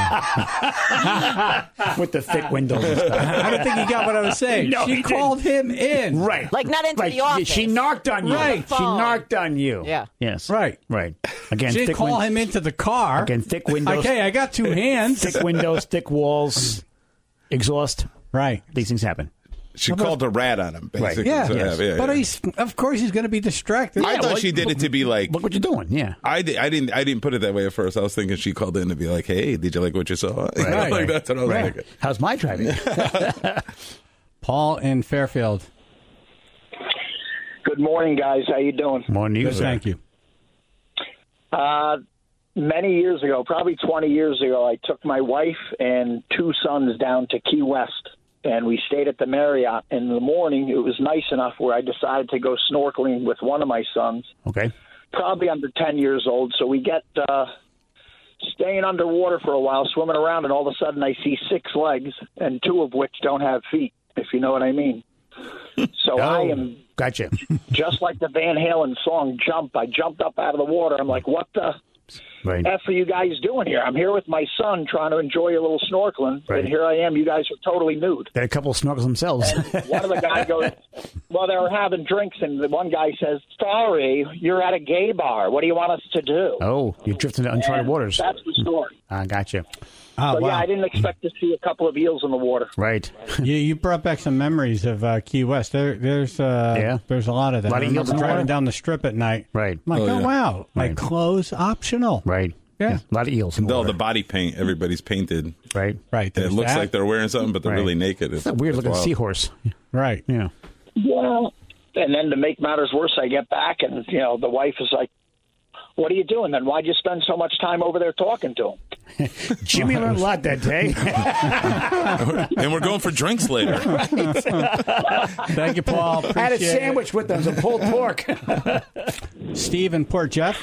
With the thick windows and stuff. I don't think he got what I was saying. No, she he called him in. Right. Like, not into Right. the office. She knocked on you. Right. She knocked on you. Yeah. Yes. Right. Right. Again, She didn't thick call win- him into the car. Again, thick windows. Okay, I got two hands. Thick windows, thick walls, exhaust. Right. These things happen. She called a rat on him, basically. Yeah. So, Yes. yeah, But yeah. he's, of course he's going to be distracted. I Yeah, thought well, she did it to be like, look what you're doing. Yeah. I, did, I didn't. I didn't put it that way at first. I was thinking she called in to be like, "Hey, did you like what you saw?" You know, Right. like that's what I was Right. thinking. How's my driving? Paul in Fairfield. Good morning, guys. How you doing? Morning, Good, thank you. Uh, many years ago, probably twenty years ago, I took my wife and two sons down to Key West, and we stayed at the Marriott. In the morning, it was nice enough where I decided to go snorkeling with one of my sons, Okay. probably under ten years old. So we get uh, staying underwater for a while, swimming around, and all of a sudden I see six legs, and two of which don't have feet, if you know what I mean. So I am Gotcha. just like the Van Halen song, Jump. I jumped up out of the water. I'm like, what the Right. F are you guys doing here? I'm here with my son trying to enjoy a little snorkeling, Right. and here I am. You guys are totally nude. They had a couple of snorkels themselves. One of the guys goes, well, they were having drinks, and the one guy says, sorry, you're at a gay bar. What do you want us to do? Oh, you drifted into uncharted And waters. That's the story. I gotcha. Oh, so, wow. yeah, I didn't expect to see a couple of eels in the water. Right. you, you brought back some memories of uh, Key West. There, there's uh, Yeah. there's a lot of that. A lot I of eels remember in the driving water? down the strip at night. Right. I'm like, Oh, oh, yeah. wow, like Right. clothes optional. Right. Yeah. A lot of eels. In the No, water. the body paint, everybody's painted. Right. Right. And it there's looks that. like they're wearing something, but they're Right. really naked. It's a weird looking wild. seahorse. Right. Yeah. Well, and then to make matters worse, I get back, and, you know, the wife is like, what are you doing then? Why'd you spend so much time over there talking to him? Jimmy learned a lot that day. And we're going for drinks later. Thank you, Paul. I had a Appreciate it. sandwich with them, some pulled pork. Steve and Port Jeff.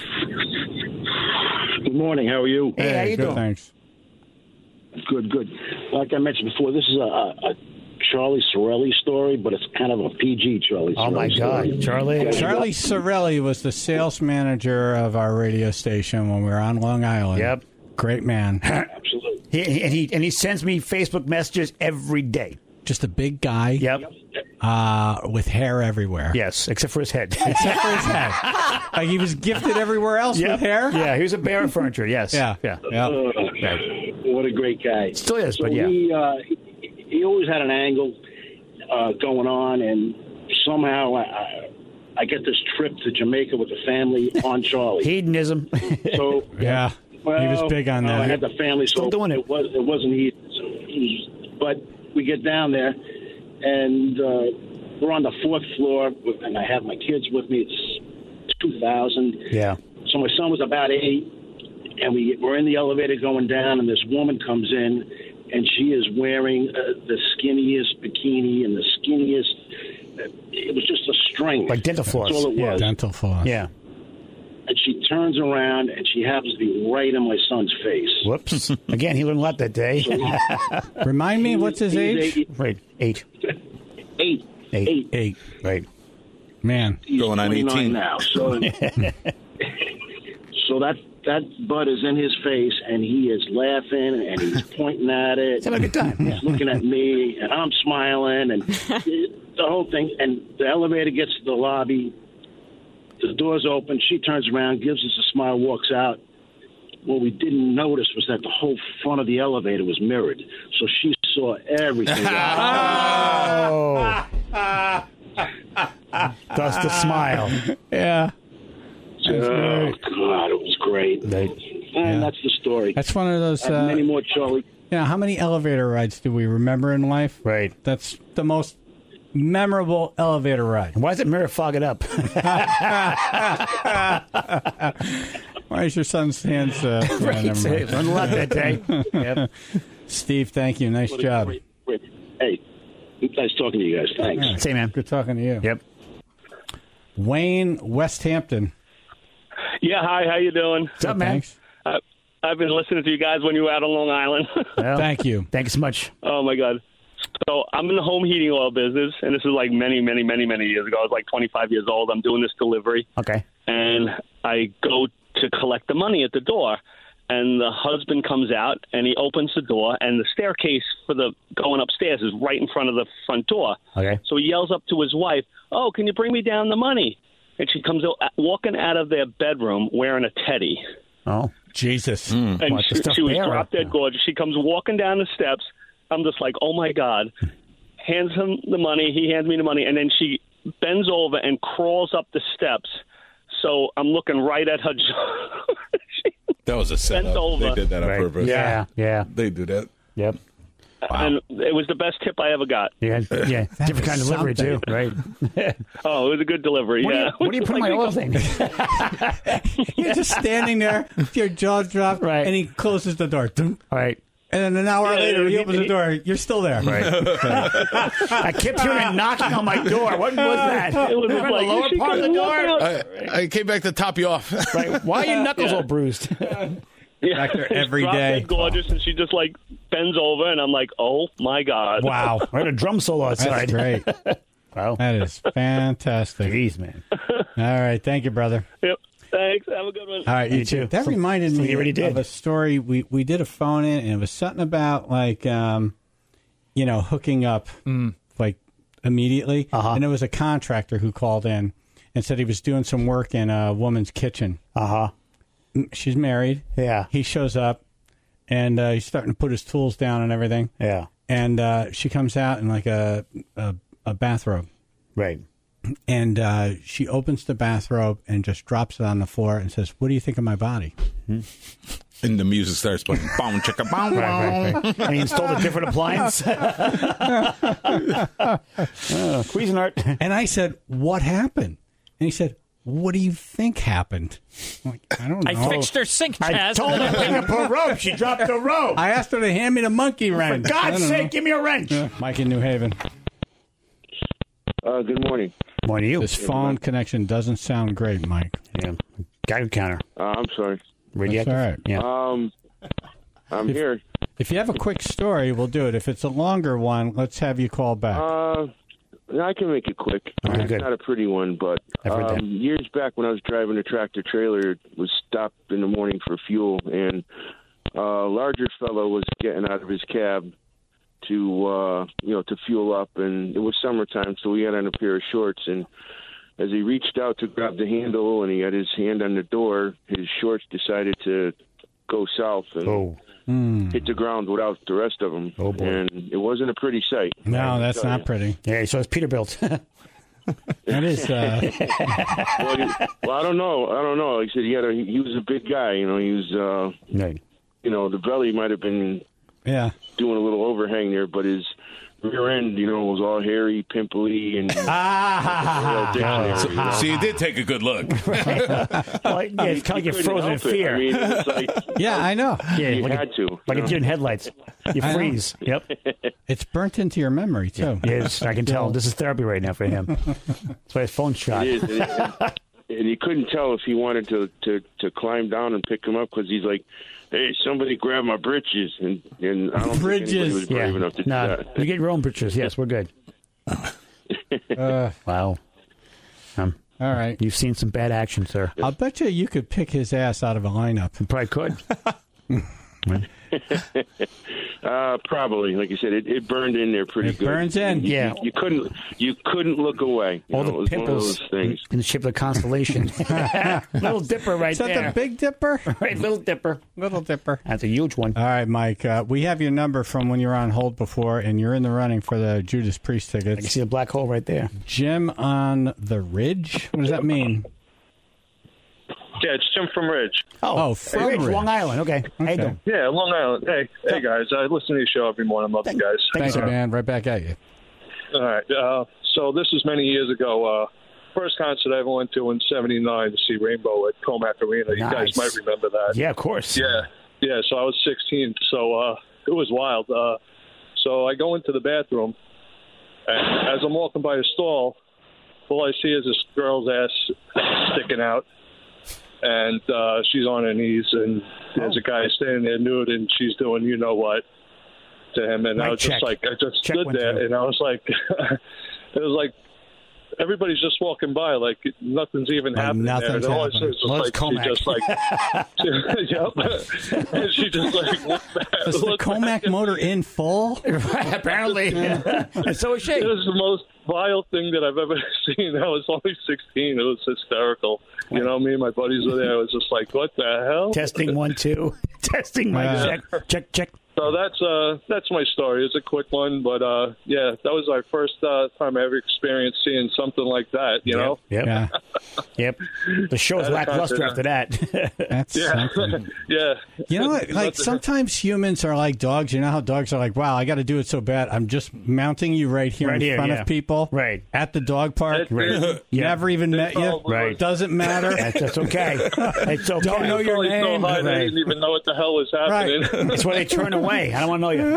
Good morning. How are you? Hey, how you good, doing? Thanks. Good, good. Like I mentioned before, this is a, a, a Charlie Sorelli story, but it's kind of a P G Charlie Sorelli Oh, my story. God. Charlie. Charlie Sorelli was the sales manager of our radio station when we were on Long Island. Yep. Great man. Absolutely. He, and he and he sends me Facebook messages every day. Just a big guy. Yep. Uh, with hair everywhere. Yes, except for his head. Except for his head. Like he was gifted everywhere else Yep. with hair. Yeah, he was a bear of furniture. Yes. Yeah. Yeah. Yeah. Uh, Right. What a great guy. Still is, so but yeah. He, uh, he, he always had an angle uh, going on, and somehow I, I, I get this trip to Jamaica with the family on Charlie. Hedonism. So Yeah. Well, he was big on uh, that. I had the family, so Still doing it. it was it wasn't he. But we get down there, and uh, we're on the fourth floor, with, and I have my kids with me. It's two thousand. Yeah. So my son was about eight, and we we're in the elevator going down, and this woman comes in, and she is wearing uh, the skinniest bikini and the skinniest. Uh, it was just a string, Like dental floss. That's all it Yeah. was. Dental floss. Yeah. And she turns around, and she happens to be right in my son's face. Whoops. Again, he learned a lot that day. Remind me, what's his He's age? eight. Right. Eight. Eight. Eight. Eight. Eight. Right. Man. He's Going on twenty-nine eighteen. now. So, so that that bud is in his face, and he is laughing, and he's pointing at it. He's having a good time. Yeah. He's looking at me, and I'm smiling, and the whole thing. And the elevator gets to the lobby. The door's open. She turns around, gives us a smile, walks out. What we didn't notice was that the whole front of the elevator was mirrored, so she saw everything. Oh. Thus the smile. Yeah. Oh, God, it was great. Right. And that's the story. That's one of those. I have Uh, many more, Charlie. you know, how many elevator rides do we remember in life? Right. That's the most memorable elevator ride. Why does it mirror fog it up? Why is your son's hands? Uh, yeah, Right. never mind. Learned a lot that day. Yep. Steve, thank you. Nice What a job. great- great- Hey, nice talking to you guys. Thanks. Say, man. Good talking to you. Yep. Wayne, West Hampton. Yeah, hi, how you doing? What's up, man? Thanks. Uh, I've been listening to you guys when you were out on Long Island. Well, Thank you. Thanks so much. Oh, my God. So I'm in the home heating oil business, and this is like many, many, many, many years ago. I was like twenty-five years old. I'm doing this delivery. Okay. and I go to collect the money at the door. And the husband comes out, and he opens the door, and the staircase for the going upstairs is right in front of the front door. Okay. So he yells up to his wife, "Oh, can you bring me down the money?" And she comes out, walking out of their bedroom wearing a teddy. Oh, Jesus. And What, she, the stuffed she was bear? drop dead gorgeous. She comes walking down the steps. I'm just like, oh, my God. Hands him the money. He hands me the money. And then she bends over and crawls up the steps. So I'm looking right at her jaw. That was a setup. over. They did that on Right. purpose. Yeah, yeah. They do that. Yep. And it was the best tip I ever got. Yeah, yeah. Different kind of delivery, too, right? Oh, it was a good delivery, What do yeah. you, what do you put in my oil thing? You're just standing there with your jaw dropped, Right. and he closes the door. Right. And then an hour Yeah, later, he he- opens the he- door. You're still there. Right. I kept hearing knocking on my door. What was that? It was From the like, lower she part of the couldn't door? walk out. I, I came back to top you off. Right. Why are your knuckles all bruised? Yeah. Back there every Drop day. dead gorgeous, and she just, like, bends over, and I'm like, oh, my God. Wow. I had a drum solo outside. That's great. Wow. That is fantastic. Jeez, man. All right. Thank you, brother. Yep. Thanks. Have a good one. All right, you, You too. too. That So- reminded so me you already did. of a story. We we did a phone in, and it was something about like, um, you know, hooking up like immediately. Uh-huh. And it was a contractor who called in and said he was doing some work in a woman's kitchen. Uh huh. She's married. Yeah. He shows up, and uh, he's starting to put his tools down and everything. Yeah. And uh, she comes out in like a a, a bathrobe. Right. And uh, she opens the bathrobe and just drops it on the floor and says, "What do you think of my body?" And the music starts playing. Boom, chicka, boom, Right, right, right. And he installed a different appliance. oh, Cuisinart. And I said, "What happened?" And he said, "What do you think happened?" I'm like, I don't know. I fixed her sink, I Chaz. told her to pick up her rope. She dropped the rope. I asked her to hand me the monkey For wrench. I God's don't sake, know. give me a wrench. Mike in New Haven. Uh, good morning. Morning to you. This phone connection doesn't sound great, Mike. Yeah. Geiger counter. Uh, I'm sorry. Radioactive. That's all right. Yeah. Um, I'm If- here. If you have a quick story, we'll do it. If it's a longer one, let's have you call back. Uh, I can make it quick. Okay, It's good. not a pretty one, but I've heard that. um, years back when I was driving a tractor trailer, it was stopped in the morning for fuel, and a larger fellow was getting out of his cab to uh, you know to fuel up, and it was summertime, so he had on a pair of shorts, and as he reached out to grab the handle and he had his hand on the door, his shorts decided to go south and Oh. hit the ground without the rest of them. Oh, boy. And it wasn't a pretty sight. I No, can that's tell not you. pretty. Yeah, so it's Peterbilt. That is. Uh, well, he- well, I don't know. I don't know. Like I said, he had a, he was a big guy. You know, he was. Uh, right. You know, the belly might have been yeah. doing a little overhang there, but his rear end, you know, was all hairy, pimply, and Ah, dictionary, you know? So you did take a good look. like, yeah, it's kind of like you're couldn't frozen in help it. fear. I mean, it was like Yeah, I know. yeah, you like had a, to. like you a know? deer in headlights. You I know. freeze. Yep. It's burnt into your memory, too. Yes, I can tell. This is therapy right now for him. That's why his phone's shot. It is. And, and, and he couldn't tell if he wanted to, to, to climb down and pick him up because he's like, hey, somebody grab my britches. And, and I don't Bridges. think anybody was brave Yeah. enough to No, do that. you get your own pictures. Yes, we're good. Uh, Wow. Um, all right. you've seen some bad action, sir. I'll bet you you could pick his ass out of a lineup. You probably could. Uh, probably, like you said, it, it burned in there pretty It good. burns in. You, Yeah. you couldn't, you couldn't look away. You All know, the it was one of pimples those things. in the shape of the constellation. Little Dipper right Is that there. the Big Dipper? Right, Little Dipper. Little Dipper. That's a huge one. All right, Mike. Uh, we have your number from when you were on hold before, and you're in the running for the Judas Priest I can tickets. see a black hole right there. Jim on the Ridge? What does that mean? Yeah, it's Jim from Ridge. Oh, Hey, from Ridge, Ridge. Long Island. Okay. How you Okay. doing? Yeah, Long Island. Hey, hey guys, I listen to your show every morning. Love you guys. Thanks, man. Right back at you. All right. Uh, so this is many years ago. Uh, first concert I ever went to in seventy-nine to see Rainbow at Comac Arena. You guys Nice. might remember that. Yeah, of course. Yeah. Yeah, so I was sixteen. So uh, it was wild. Uh, so I go into the bathroom, and as I'm walking by a stall, all I see is this girl's ass sticking out. And uh, she's on her knees, and there's a guy standing there nude, and she's doing you know what to him. And I Mic was check. just like, I just Check stood went there, through. and I was like, it was like everybody's just walking by like nothing's even Like happening nothing's there. And all I happening. said is Well, like, it's she Comac. just like, yep. And she just like looked back. Is the looked back Comac and- motor in full? Apparently. And so is she. It was the most vile thing that I've ever seen. I was only sixteen. It was hysterical. You know, me and my buddies were there. I was just like, what the hell? Testing one, two. Testing my Yeah. check, check, check. So that's uh that's my story. It's a quick one, but uh yeah, that was my first uh, time I ever experienced seeing something like that. You know. Yep. Yeah. Yep. The show's Had a lackluster concert. after that. That's Yeah. something. Yeah. You know what? Like sometimes humans are like dogs. You know how dogs are like, wow, I got to do it so bad. I'm just mounting you right here Right in here, front yeah. of people. Right. At the dog park. Right. Never even met you. Right. Doesn't matter. That's, that's okay. It's okay. Don't know your Probably so name. high they Right. didn't even know what the hell was happening. That's why they turn away. I don't want to know you.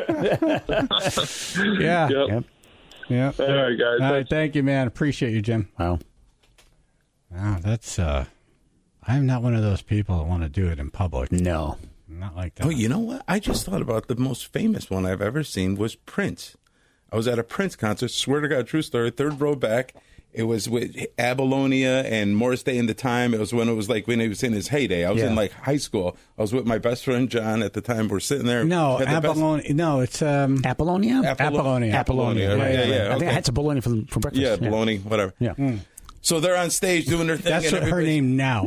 Yeah. Yep. Yep. Yeah. All right, guys. All right. Thank you, man. Appreciate you, Jim. Wow. Wow. That's, uh, I'm not one of those people that want to do it in public. No. Not like that. Oh, you know what? I just thought about the most famous one I've ever seen was Prince. I was at a Prince concert. Swear to God, true story. Third row back. It was with Abalonia and Morris Day in the Time. It was when it was like when he was in his heyday. I was Yeah. in like high school. I was with my best friend John at the time. We're sitting there. No, Had the best- Apollonia. No, it's um, Apollonia? Apollonia. Apollonia. Yeah, right, yeah, yeah, yeah. yeah. I think I okay. had some bologna for, for breakfast. Yeah, bologna, whatever. Yeah. Mm. So they're on stage doing their thing. That's and what her everybody- name now.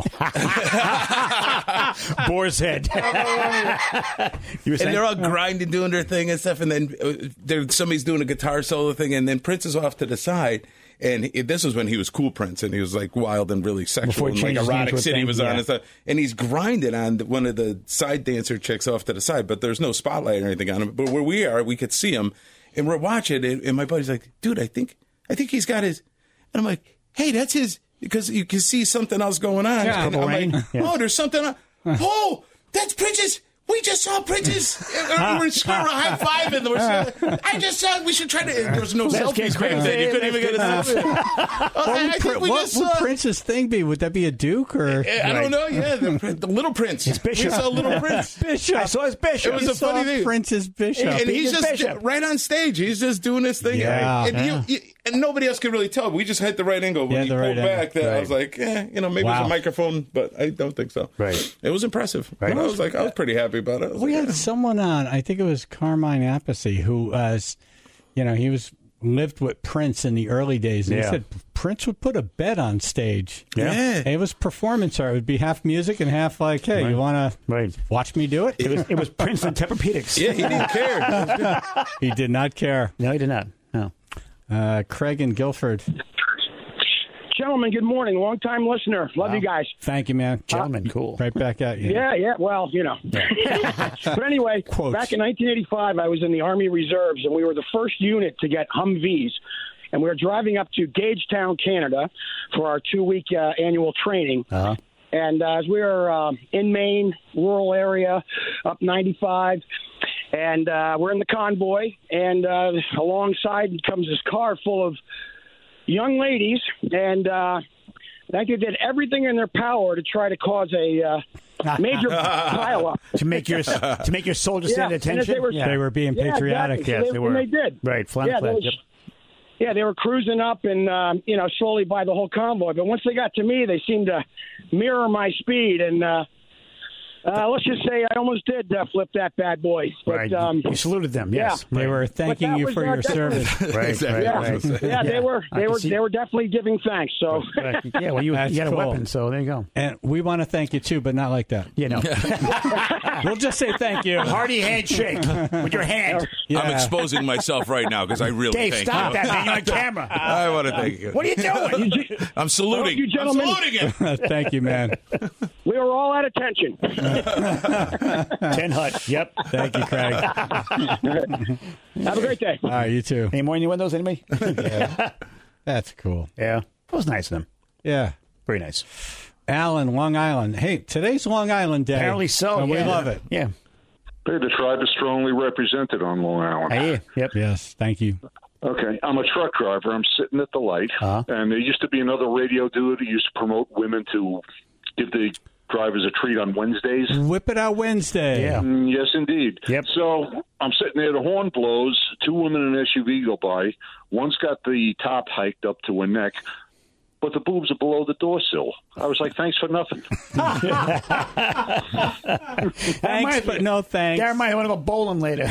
Boar's head. You were And saying? they're all grinding, doing their thing and stuff. And then uh, there, somebody's doing a guitar solo thing. And then Prince is off to the side. And he, this was when he was Cool Prince. And he was like wild and really Before sexual. he And like changed his name Erotic to a City thing, was on yeah. and stuff. And he's grinding on one of the side dancer chicks off to the side. But there's no spotlight or anything on him. But where we are, we could see him. And we're watching it. And my buddy's like, dude, I think, I think he's got his. And I'm like, hey, that's his. Because you can see something else going on. Yeah, And Purple I'm Rain. like, Yeah. oh, there's something on. Oh, that's Prince's. We just saw Prince's. Uh, we're scoring a high five, and I just saw. We should try to. There was no Let's selfies get back then. You couldn't even get a selfie. What Oh, I would, think Prin- we what just would saw. Prince's thing be? Would that be a Duke or? I don't know. Yeah, the, the little Prince. It's Bishop. We saw little Prince. Bishop. I saw his bishop. It was You a funny saw thing. Prince's Bishop. And he's He's just Bishop. right on stage. He's just doing his thing. Yeah. And, Yeah. You, you, and nobody else could really tell. We just had the right angle. When Yeah, he the pulled right back, angle. that I Right. was like, eh, you know, maybe it Wow. was a microphone, but I don't think so. Right. It was impressive. Right. But I was like, I was pretty happy about it. I was We like, had someone on. I think it was Carmine Appice, who was, you know, he was lived with Prince in the early days. And Yeah. He said Prince would put a bed on stage. Yeah. It was performance art. It would be half music and half like, hey, you want to Right. watch me do it? It was, it was Prince and Tempur-Pedics. yeah, he didn't care. He did not care. No, he did not. No. Uh, Craig and Guilford. Gentlemen, good morning. Long time listener. Love you guys. Thank you, man. Gentlemen, cool. Right back at you. Yeah, yeah. Well, you know. But anyway, Quotes. back in nineteen eighty-five, I was in the Army Reserves, and we were the first unit to get Humvees. And we were driving up to Gagetown, Canada, for our two-week uh, annual training. Uh-huh. And uh, as we were um, in Maine, rural area, up ninety-five, and uh, we're in the convoy, and uh, alongside comes this car full of young ladies, and uh, I think they did everything in their power to try to cause a uh, major pileup. To make your to make your soldiers stand Yeah, at and as attention. they were- yeah. They were being Yeah, patriotic. exactly. So Yes, they, they and were. they did. Right, flying yeah, flag. those- Yep. yeah, they were cruising up and, um, you know, slowly by the whole convoy. But once they got to me, they seemed to mirror my speed. And uh, uh, let's just say I almost did uh, flip that bad boy. But, Right. um, You saluted them. Yes. yeah. They were thanking that you was, for uh, your definitely- service. Right. Exactly. Right. yeah, right. yeah, they were I they can were see- they were definitely giving thanks. So Right. Yeah. Well, you, That's you had a cool. weapon, so there you go. And we want to thank you, too, but not like that. You know, We'll just say thank you. hearty handshake with your hand. Yeah. I'm exposing myself right now because I really Dave, thank stop you. that, man. You're on camera. I want to thank you. What are you doing? I'm saluting. you I'm gentlemen- saluting it. Thank you, man. we were all at attention. Ten Hut. Yep. Thank you, Craig. Have a great day. All right, you too. Any more in your windows, anybody? Yeah. That's cool. Yeah. That was nice of them. Yeah. Very nice. Alan, Long Island. Hey, today's Long Island Day. Apparently so. And we yeah. love it. Yeah. Hey, the tribe is strongly represented on Long Island. Hey. Yep. Yes, thank you. Okay, I'm a truck driver. I'm sitting at the light, Uh-huh. and there used to be another radio dude who used to promote women to give the drive as a treat on Wednesdays. Whip it out Wednesday. Yeah. Mm, yes, indeed. Yep. So I'm sitting there, the horn blows, two women in an S U V go by. One's got the top hiked up to her neck, but the boobs are below the door sill. I was like, thanks for nothing. Thanks, but no thanks. Darren might want to go bowling later.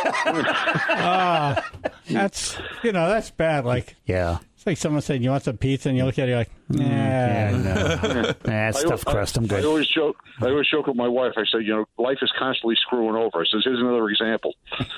uh, that's, you know, that's bad. Like, yeah. It's like someone saying, you want some pizza? And you look at it, you're like, nah. Yeah, no. Nah, I- stuffed crust. I'm good. I always joke. I always joke with my wife. I say, you know, life is constantly screwing over. I says, here's another example.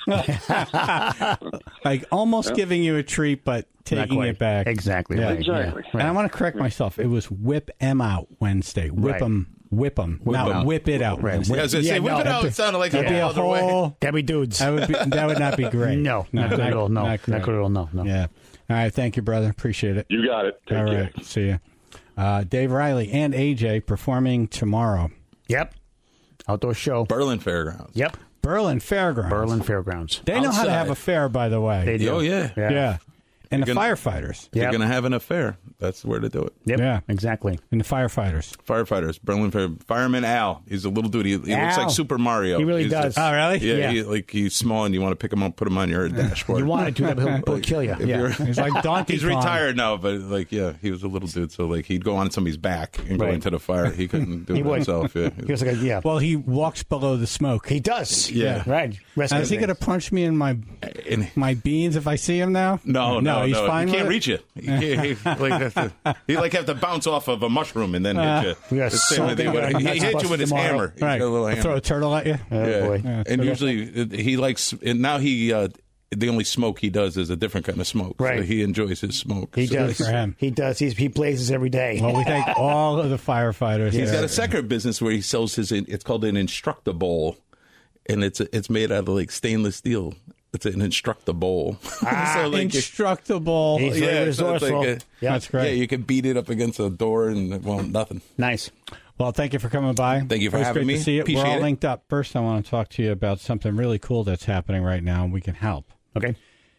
Like almost Yeah. giving you a treat, but taking quite. it back. Exactly. Yeah. Right. Exactly. And I want to correct myself. It was whip em out Wednesday. Whip Right. em. Whip them. Whip Not 'em. whip it out. Right. Wednesday. I was gonna say, Yeah, whip no, it out. that'd It sounded like That'd be a a other way. whole. That'd be dudes. That would be. That would not be great. No, not good at all. No, not good at all. No, no. Yeah. All right. Thank you, brother. Appreciate it. You got it. Take All care. right. See you. Uh, Dave Riley and A J performing tomorrow. Yep. Outdoor show. Berlin Fairgrounds. Yep. Berlin Fairgrounds. Berlin Fairgrounds. They know how to Outside. have a fair, by the way. They do. Oh, yeah. Yeah. Yeah. And You're the gonna- firefighters. You're Yep. going to have an affair. That's where to do it. Yep. Yeah. Exactly. And the firefighters. Firefighters, Berlin Fair, Fireman Al. He's a little dude. He, he looks Al. like Super Mario. He really He's does. just- Oh, really? Yeah, Yeah. He, like he's small, and you want to pick him up, put him on your dashboard. You want to do that, but he'll, he'll kill you. If Yeah. you're- He's like Donkey He's Kong. retired now, but like, yeah, he was a little dude. So like, he'd go on somebody's back and go Right. into the fire. He couldn't do He it would. himself. Yeah, He was like, a, yeah. Well, he walks below the smoke. He does. Yeah. Right. Rest Now, of is he the going to punch me in my And- my beans if I see him now? no, no, he's no. fine He with can't it? reach you. He, can't, he, like, have to, he like have to bounce off of a mushroom and then hit you. we are It's the so same thing big with- on he, he nuts hit you bust with his tomorrow. hammer. He's Right. got a little I'll hammer. throw a turtle at you. Oh, yeah. boy. Yeah. And usually uh, he likes, and now he, uh, the only smoke he does is a different kind of smoke. Right. So he enjoys his smoke. He So does. for him. He does. He's, he blazes every day. Well, we thank all of the firefighters. He's there. got a second business where he sells his. It's called an instructor bowl, and it's it's made out of like stainless steel. It's an instructor bowl. Ah, instructable. He's very yeah, so it's resourceful. like a- Yeah. That's great. Yeah, you can beat it up against a door and well, nothing. Nice. Well, thank you for coming by. Thank you for Always having great me. To see you. We're Appreciate all it. linked up. First, I want to talk to you about something really cool that's happening right now, and we can help. Okay.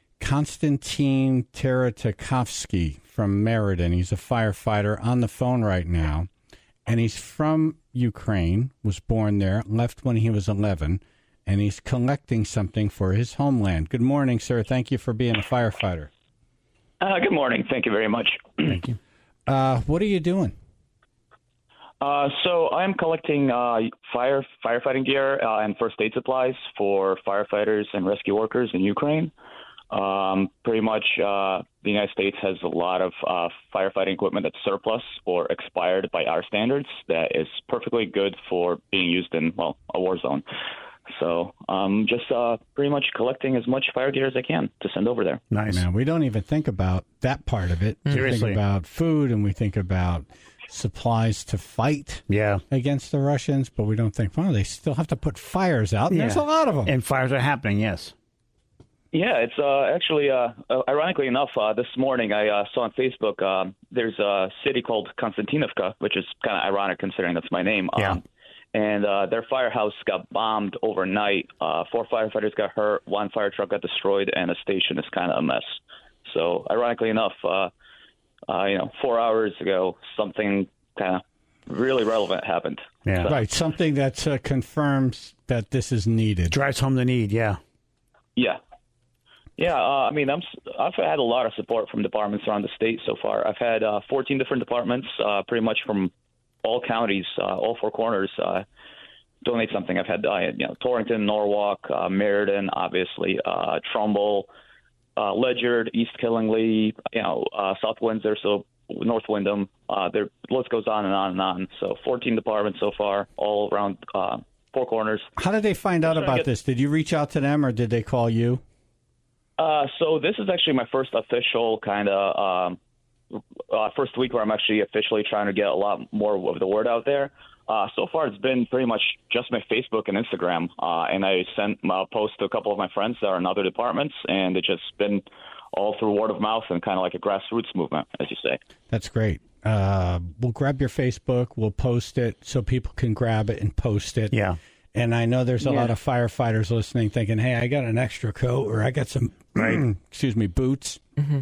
Konstantin Teretakovsky from Meriden. He's a firefighter on the phone right now, and he's from Ukraine, was born there, left when he was eleven, and he's collecting something for his homeland. Good morning, sir. Thank you for being a firefighter. Uh, good morning. Thank you very much. Thank you. Uh, what are you doing? Uh, so I'm collecting uh, fire firefighting gear uh, and first aid supplies for firefighters and rescue workers in Ukraine. Um, pretty much, uh, the United States has a lot of uh, firefighting equipment that's surplus or expired by our standards that is perfectly good for being used in, well, a war zone. So um, just uh, pretty much collecting as much fire gear as I can to send over there. Nice. Man, we don't even think about that part of it. We Seriously. think about food and we think about supplies to fight Yeah. against the Russians, but we don't think, well, they still have to put fires out. And There's Yeah. a lot of them. And fires are happening, yes. Yeah, it's uh, actually, uh, uh, ironically enough, uh, this morning I uh, saw on Facebook um, there's a city called Konstantinovka, which is kind of ironic considering that's my name. Yeah. Um, and uh, their firehouse got bombed overnight. Uh, four firefighters got hurt, one fire truck got destroyed, and the station is kind of a mess. So, ironically enough, uh, uh, you know, four hours ago, something kind of really relevant happened. Yeah. Right, something that uh, confirms that this is needed. Drives home the need, yeah. Yeah. Yeah, uh, I mean, I'm, I've had a lot of support from departments around the state so far. I've had uh, fourteen different departments, uh, pretty much from all counties, uh, all four corners, uh, donate something. I've had, uh, you know, Torrington, Norwalk, uh, Meriden, obviously, uh, Trumbull, uh, Ledyard, East Killingly, you know, uh, South Windsor, so North Windham. Uh, there, the list goes on and on and on. So fourteen departments so far, all around uh, four corners. How did they find out Just trying to about get- this? Did you reach out to them or did they call you? Uh, so this is actually my first official kind of um, uh, first week where I'm actually officially trying to get a lot more of the word out there. Uh, so far, it's been pretty much just my Facebook and Instagram, uh, and I sent a post to a couple of my friends that are in other departments, and it's just been all through word of mouth and kind of like a grassroots movement, as you say. That's great. Uh, we'll grab your Facebook. We'll post it so people can grab it and post it. Yeah. And I know there's a Yeah. lot of firefighters listening thinking, hey, I got an extra coat or I got some, excuse me, boots.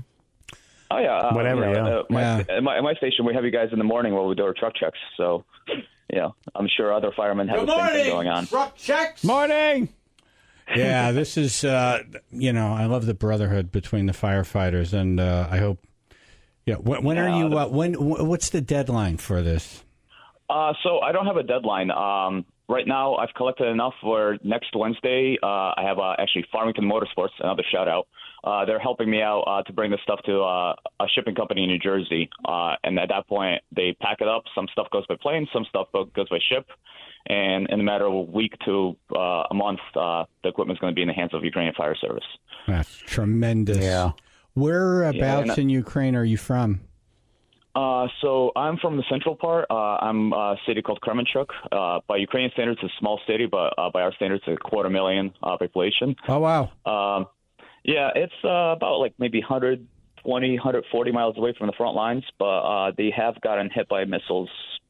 Oh yeah, uh, Whatever, you know, yeah. uh, my, Yeah. At, my, at my station, we have you guys in the morning while we do our truck checks. So, you know, I'm sure other firemen have the same thing going on. Truck checks. Morning. Yeah, this is, uh, you know, I love the brotherhood between the firefighters, and uh, I hope. Yeah, when, when are you? Uh, when? What's the deadline for this? Uh, so I don't have a deadline. Um, right now, I've collected enough for next Wednesday. Uh, I have uh, actually Farmington Motorsports, another shout out. Uh, they're helping me out uh, to bring this stuff to uh, a shipping company in New Jersey. Uh, and at that point, they pack it up. Some stuff goes by plane, some stuff goes by ship. And in a matter of a week to uh, a month, uh, the equipment's going to be in the hands of Ukrainian Fire Service. That's tremendous. Yeah. Whereabouts Yeah, in Ukraine are you from? Uh, so I'm from the central part. Uh, I'm a city called Kremenchuk. Uh, by Ukrainian standards, it's a small city, but uh, by our standards, it's a quarter million uh, population. Oh, wow. Um, yeah, it's uh, about like maybe one hundred twenty, one hundred forty miles away from the front lines, but uh, they have gotten hit by missiles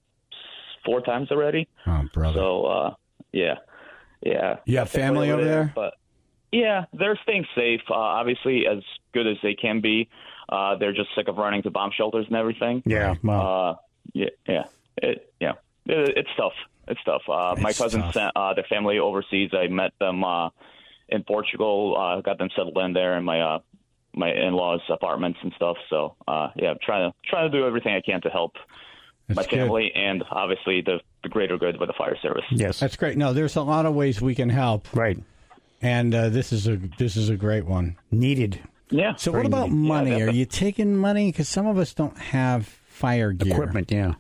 four times already. Oh, brother. So, uh, yeah. Yeah. You have family over there? But yeah, they're staying safe. Uh, obviously, as good as they can be. Uh, they're just sick of running to bomb shelters and everything. Yeah, wow. Uh, yeah, yeah, it, yeah. It, it's tough. It's tough. Uh, my It's cousins tough. sent uh, their family overseas. I met them uh, in Portugal. Uh, got them settled in there in my uh, my in-laws' apartments and stuff. So uh, yeah, I'm trying to trying to do everything I can to help That's my good. family and obviously the, the greater good with the fire service. Yes, That's great. No, there's a lot of ways we can help. Right. And uh, this is a this is a great one. Needed. Yeah. So Very what about needed. money? Yeah, Are you taking money? Because some of us don't have fire gear. Equipment, yeah.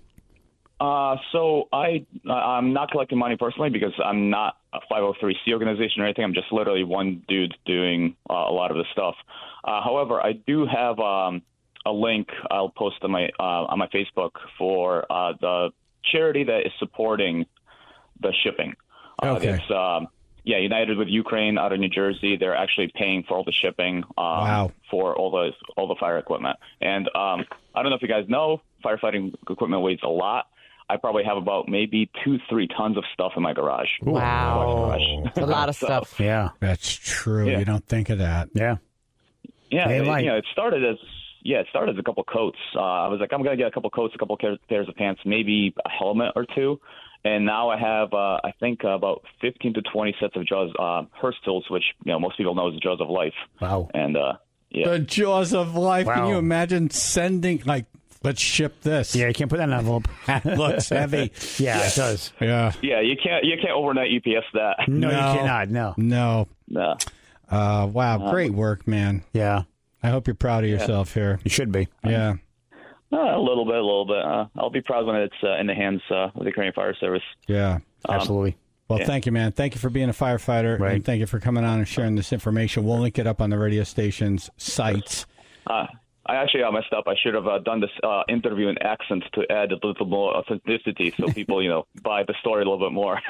Uh, so I, I'm not collecting money personally because I'm not a five oh three C organization or anything. I'm just literally one dude doing uh, a lot of this stuff. Uh, however, I do have um, a link I'll post on my uh, on my Facebook for uh, the charity that is supporting the shipping. Uh, Okay. It's, um, yeah, United with Ukraine out of New Jersey. They're actually paying for all the shipping um, Wow. for all the all the fire equipment. And um, I don't know if you guys know, firefighting equipment weighs a lot. I probably have about maybe two, three tons of stuff in my garage. Wow. My garage. It's a lot of So, stuff. Yeah. That's true. Yeah. You don't think of that. Yeah. Yeah, They it, like- you know, it started as yeah, it started as a couple coats. Uh, I was like, I'm gonna get a couple coats, a couple pairs of pants, maybe a helmet or two. And now I have, uh, I think, uh, about fifteen to twenty sets of jaws, uh, Hurst tools, which you know most people know as the jaws of life. Wow. And uh, yeah, The jaws of life. Can Wow. you imagine sending, like, let's ship this? Yeah, you can't put that in an envelope. That looks heavy. Yeah, it does. Yeah. yeah, you can't you can't overnight U P S that. No, No. you cannot. No. No. No. Uh, wow. Great work, man. Yeah. I hope you're proud of yourself here. You should be. Yeah. Uh, a little bit, a little bit. Uh, I'll be proud when it's uh, in the hands uh, of the Ukrainian Fire Service. Yeah. Um, Absolutely. Well, Yeah. thank you, man. Thank you for being a firefighter. Right. And thank you for coming on and sharing this information. We'll link it up on the radio station's sites. Uh, I actually uh, messed up. I should have uh, done this uh, interview in accents to add a little more authenticity so people, you know, buy the story a little bit more.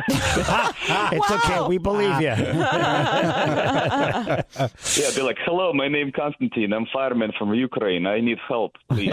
It's okay. We believe you. Yeah, be like, hello, my name is Konstantin. I'm fireman from Ukraine. I need help, please.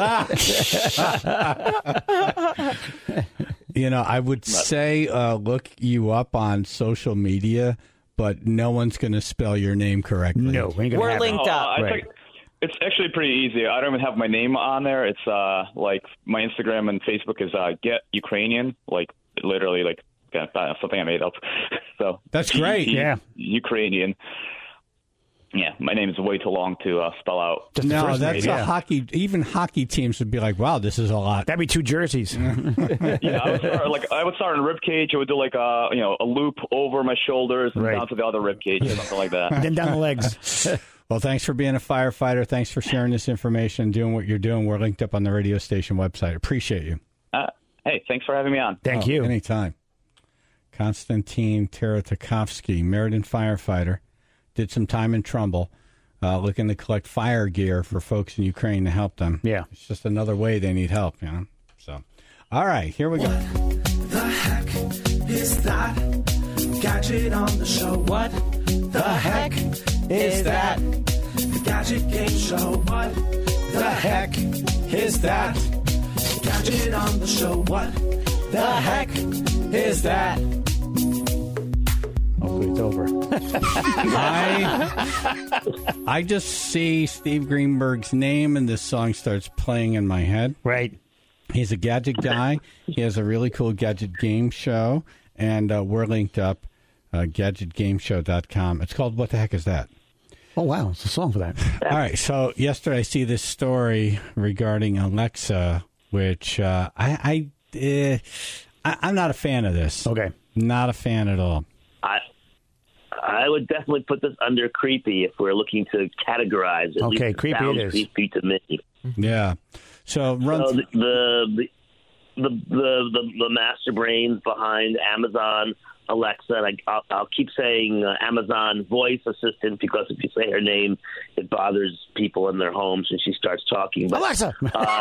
You know, I would say uh, look you up on social media, but no one's going to spell your name correctly. No, we ain't gonna We're have linked it. up. I Right. think it's actually pretty easy. I don't even have my name on there. It's uh like my Instagram and Facebook is uh, Get Ukrainian, like literally like uh, something I made up. So That's great. G- Yeah. Ukrainian. Yeah, my name is way too long to uh, spell out. Just the No, first that's name, a yeah. hockey. Even hockey teams would be like, "Wow, this is a lot." That'd be two jerseys. Yeah, I would start like I would start in rib cage. I would do like a you know a loop over my shoulders and Right. down to the other rib cage or something like that. Then down the legs. Well, thanks for being a firefighter. Thanks for sharing this information and doing what you're doing. We're linked up on the radio station website. Appreciate you. Uh, hey, thanks for having me on. Thank Oh, you. Anytime. Konstantin Teratakovsky, Meriden firefighter, did some time in Trumbull, uh, looking to collect fire gear for folks in Ukraine to help them. Yeah. It's just another way they need help, you know? So, all right, here we go. The heck is that gadget on the show? What the heck is that? The Gadget Game Show. What the heck is that? Gadget on the show. What the heck is that? Oh, it's over. I, I just see Steve Greenberg's name and this song starts playing in my head. Right. He's a gadget guy. He has a really cool gadget game show, and uh, we're linked up, uh, gadget game show dot com. It's called What the Heck Is That? Oh, wow. It's a song for that. All right. So yesterday I see this story regarding Alexa, which uh, I, I, uh, I, I'm not a fan of this. Okay. Not a fan at all. I I would definitely put this under creepy if we're looking to categorize it. At Okay, least creepy sounds it is. Creepy to me. Yeah. So run. So the, the, the, the, the, the master brains behind Amazon Alexa, and I, I'll, I'll keep saying uh, Amazon voice assistant because if you say her name, it bothers people in their homes when she starts talking. But, Alexa!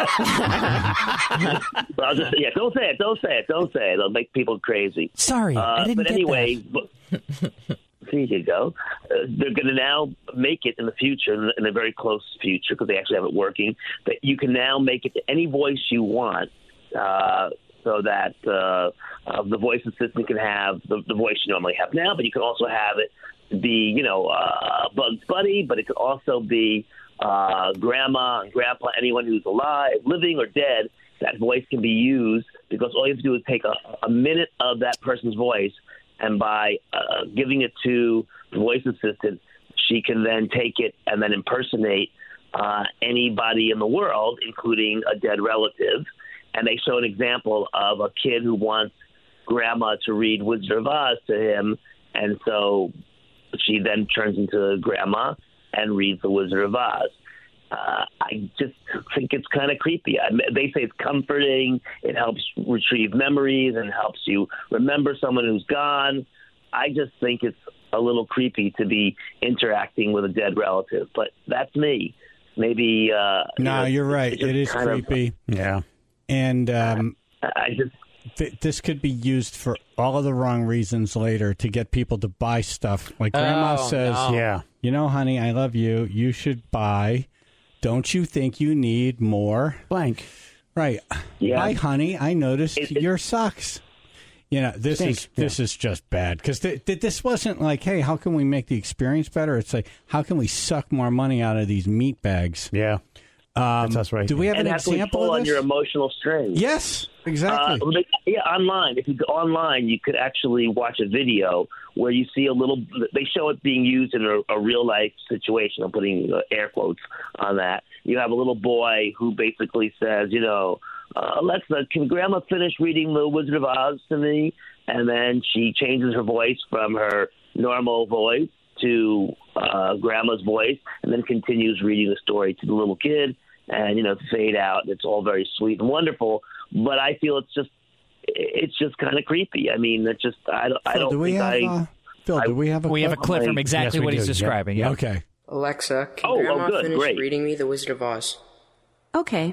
Uh, but I'll just, yeah, don't say it, don't say it, don't say it. It'll make people crazy. Sorry, uh, I didn't But get anyway, that. But, there you go. Uh, they're going to now make it in the future, in, in a very close future, because they actually have it working, that you can now make it to any voice you want. Uh, so that uh, uh, the voice assistant can have the, the voice you normally have now, but you can also have it be, you know, uh, Bugs Bunny, but it could also be uh, grandma and grandpa, anyone who's alive, living or dead. That voice can be used because all you have to do is take a, a minute of that person's voice, and by uh, giving it to the voice assistant, she can then take it and then impersonate uh, anybody in the world, including a dead relative. And they show an example of a kid who wants grandma to read Wizard of Oz to him, and so she then turns into grandma and reads the Wizard of Oz. Uh, I just think it's kind of creepy. I, they say it's comforting, it helps retrieve memories, and helps you remember someone who's gone. I just think it's a little creepy to be interacting with a dead relative, but that's me. Maybe. Uh, no, you know, you're right. it's just It is kind of- creepy. Yeah. And um, I just th- this could be used for all of the wrong reasons later to get people to buy stuff. Like Grandma Oh, says, no. Yeah. you know, honey, I love you. You should buy. Don't you think you need more? Blank. Right. Yeah. Hi, honey. I noticed It- it- your socks. You know, this Stink, is this is just bad because th- th- this wasn't like, hey, how can we make the experience better? It's like, how can we suck more money out of these meat bags? Yeah. Um, That's right. Do we have and an actually example pull of on this? your emotional strings. Yes, exactly. Uh, but, yeah, online. If you go online, you could actually watch a video where you see a little. They show it being used in a, a real life situation. I'm putting uh, air quotes on that. You have a little boy who basically says, you know, uh, Alexa, can Grandma finish reading the Wizard of Oz to me? And then she changes her voice from her normal voice to uh, Grandma's voice, and then continues reading the story to the little kid. And, you know, fade out. It's all very sweet and wonderful. But I feel it's just it's just kind of creepy. I mean, it's just, I don't, I Phil, don't do we think have, I... uh, Phil, do we have a We have a clip from exactly Yes, we what he's do. describing. Yeah. Yeah. Okay. Alexa, can Oh, oh, Grandma good, finish great. reading me The Wizard of Oz? Okay.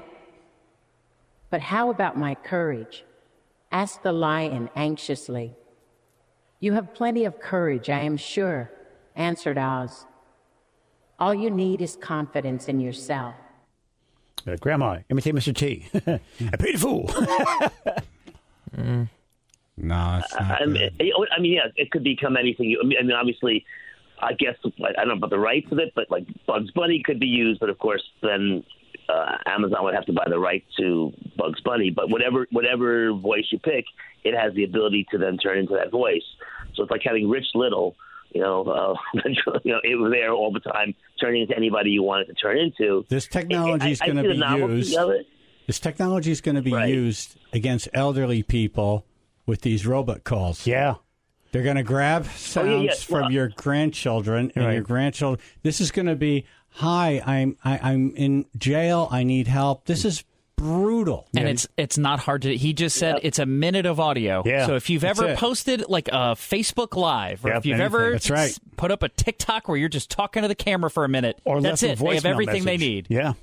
But how about my courage? Asked the lion anxiously. You have plenty of courage, I am sure, answered Oz. All you need is confidence in yourself. Uh, Grandma, imitate Mister T. I paid a fool. No, it's not. I mean, I mean, yeah, it could become anything. I mean, I mean, obviously, I guess like, I don't know about the rights of it, but like Bugs Bunny could be used, but of course, then uh, Amazon would have to buy the rights to Bugs Bunny. But whatever whatever voice you pick, it has the ability to then turn into that voice. So it's like having Rich Little. You know, uh, you know, it was there all the time, turning into anybody you wanted to turn into. This technology is I- I going see to the be novelty used. of it. This technology is going to be Right. used against elderly people with these robot calls. Yeah. They're going to grab sounds Oh, yeah, yeah. from Well- your grandchildren and Right. your grandchildren. This is going to be, hi, I'm I, I'm in jail. I need help. This is brutal. And it's it's not hard to. He just said it's a minute of audio. Yeah, So if you've that's ever it. posted like a Facebook Live, or Yep, if you've anything. ever That's right. s- put up a TikTok where you're just talking to the camera for a minute, Or that's left a it. They have voicemail everything they message. need. Yeah.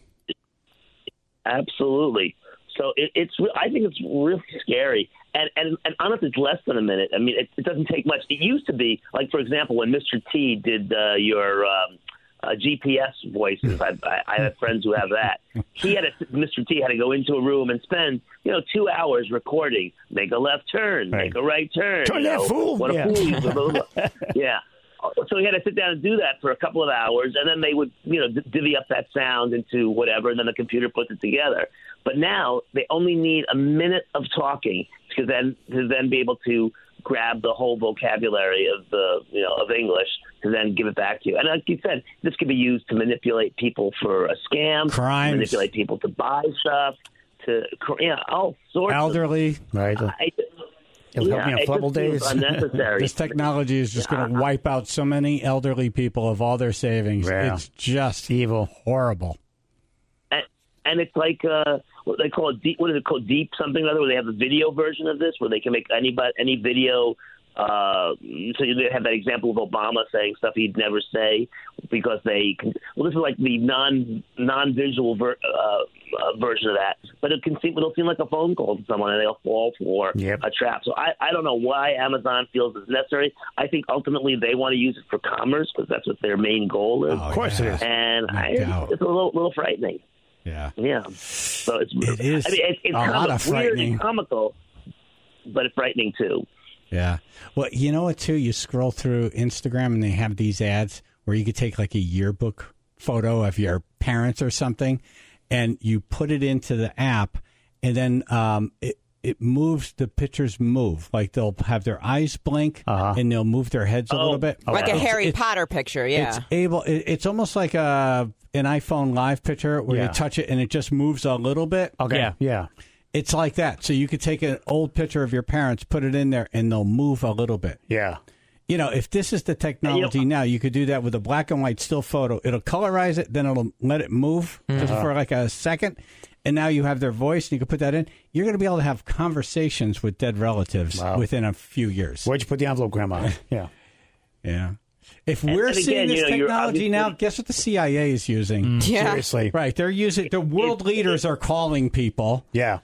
Absolutely. So it, it's. re- I think it's really scary. And, and and honestly, it's less than a minute. I mean, it, it doesn't take much. It used to be like, for example, when Mister T did uh, your um, uh, G P S voices. I, I, I have friends who have that. He had a, Mister T had to go into a room and spend you know two hours recording. Make a left turn. Right. Make a right turn. Turn you that know, fool. What a Yeah. fool! you- yeah. so he had to sit down and do that for a couple of hours, and then they would, you know, divvy up that sound into whatever, and then the computer puts it together. But now they only need a minute of talking to then to then be able to grab the whole vocabulary of the, you know, of English to then give it back to you. And like you said, this could be used to manipulate people for a scam, crimes, manipulate people to buy stuff, to yeah, all sorts. Elderly, of, right? Uh, I, It'll yeah, help me on it flubble just seems days. Unnecessary. This technology is just going to wipe out so many elderly people of all their savings. Yeah. It's just evil, horrible. And, and it's like uh, what they call it. Deep, what is it called? Deep something or other, where they have a video version of this, where they can make any any video. Uh, so they have that example of Obama saying stuff he'd never say because they can. Well, this is like the non non visual ver, uh, uh, version of that, but it can seem it'll seem like a phone call to someone, and they'll fall for yep. a trap. So I, I don't know why Amazon feels it's necessary. I think ultimately they want to use it for commerce because that's what their main goal is. Oh, of course yeah. it is. And No I, doubt. it's a little little frightening. Yeah, yeah. So it's it is I mean, it's, it's a kind lot of of weird frightening. and comical, but it's frightening too. Yeah. Well, you know what, too? You scroll through Instagram and they have these ads where you could take like a yearbook photo of your parents or something and you put it into the app and then um, it, it moves, the pictures move. Like they'll have their eyes blink uh-huh. and they'll move their heads a Oh, little bit. Like a It's- Harry it's- Potter picture, yeah. It's able. It, it's almost like a an iPhone Live picture where Yeah. you touch it and it just moves a little bit. Okay. Yeah. Yeah. It's like that. So you could take an old picture of your parents, put it in there, and they'll move a little bit. Yeah. You know, if this is the technology you know, now, you could do that with a black and white still photo. It'll colorize it, then it'll let it move just Uh-huh. for like a second. And now you have their voice, and you can put that in. You're going to be able to have conversations with dead relatives Wow. within a few years. Where'd you put the envelope, Grandma? Yeah. Yeah. If And- we're and seeing again, this you know, you're technology now, obviously- guess what the C I A is using? Yeah. Seriously. Right. They're using, the world it- leaders are calling people. Yeah.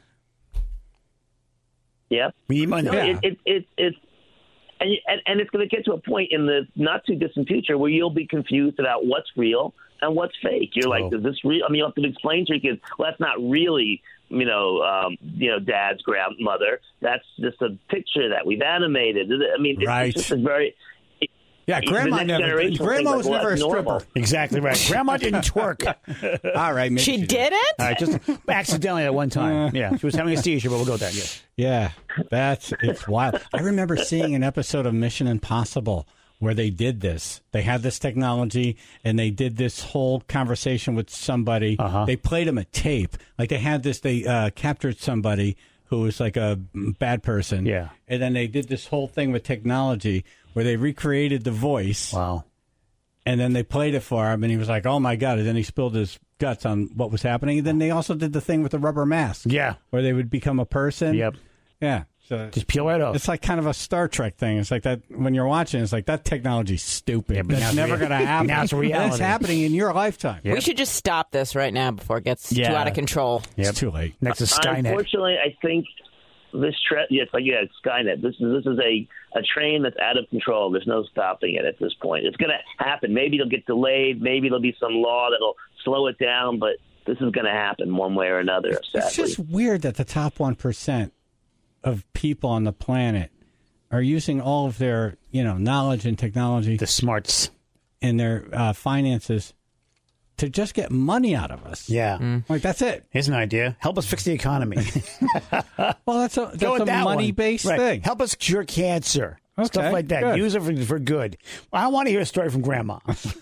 Yeah. We need money. No, Yeah. it, it, it, it's and, you- and and it's going to get to a point in the not too distant future where you'll be confused about what's real and what's fake. You're like, Oh. is this real? I mean, you have to explain to your kids, well, that's not really, you know, um, you know, dad's grandmother. That's just a picture that we've animated. I mean, it's, Right. it's just a very Yeah, the Grandma next never, generation Grandma thinks was like, well, never a that's stripper. normal. Exactly right. Grandma didn't twerk. All right. Maybe She did. didn't? All right, just accidentally at one time. Yeah. She was having a seizure, but we'll go with that. Yes. Yeah, that's it's wild. I remember seeing an episode of Mission Impossible where they did this. They had this technology and they did this whole conversation with somebody. Uh-huh. They played them a tape. Like they had this, they uh, captured somebody who was like a bad person. Yeah. And then they did this whole thing with technology where they recreated the voice. Wow. And then they played it for him and he was like, oh my God. And then he spilled his guts on what was happening. And then they also did the thing with the rubber mask. Yeah. Where they would become a person. Yep. Yeah. So Just peel right off. it's like kind of a Star Trek thing. It's like that when you're watching, it's like that technology's stupid. Yeah, but now That's it's never rea- going to happen. now it's And reality. it's happening in your lifetime. Yep. We should just stop this right now before it gets Yeah. too out of control. Yep. It's too late. Next to Skynet. Unfortunately, I think this tra- yeah, it's like yeah, it's Skynet. This is this is a, a train that's out of control. There's no stopping it at this point. It's going to happen. Maybe it'll get delayed. Maybe there'll be some law that'll slow it down. But this is going to happen one way or another. It's Sadly. just weird that the top one percent of people on the planet are using all of their, you know, knowledge and technology, The smarts. and their uh, finances to just get money out of us. Yeah. Like that's it. Here's an idea. Help us fix the economy. Well, that's a Go that's with a that one. money-based Right. thing. Help us cure cancer. Okay, Stuff like that. good. Use it for, for good. I want to hear a story from Grandma.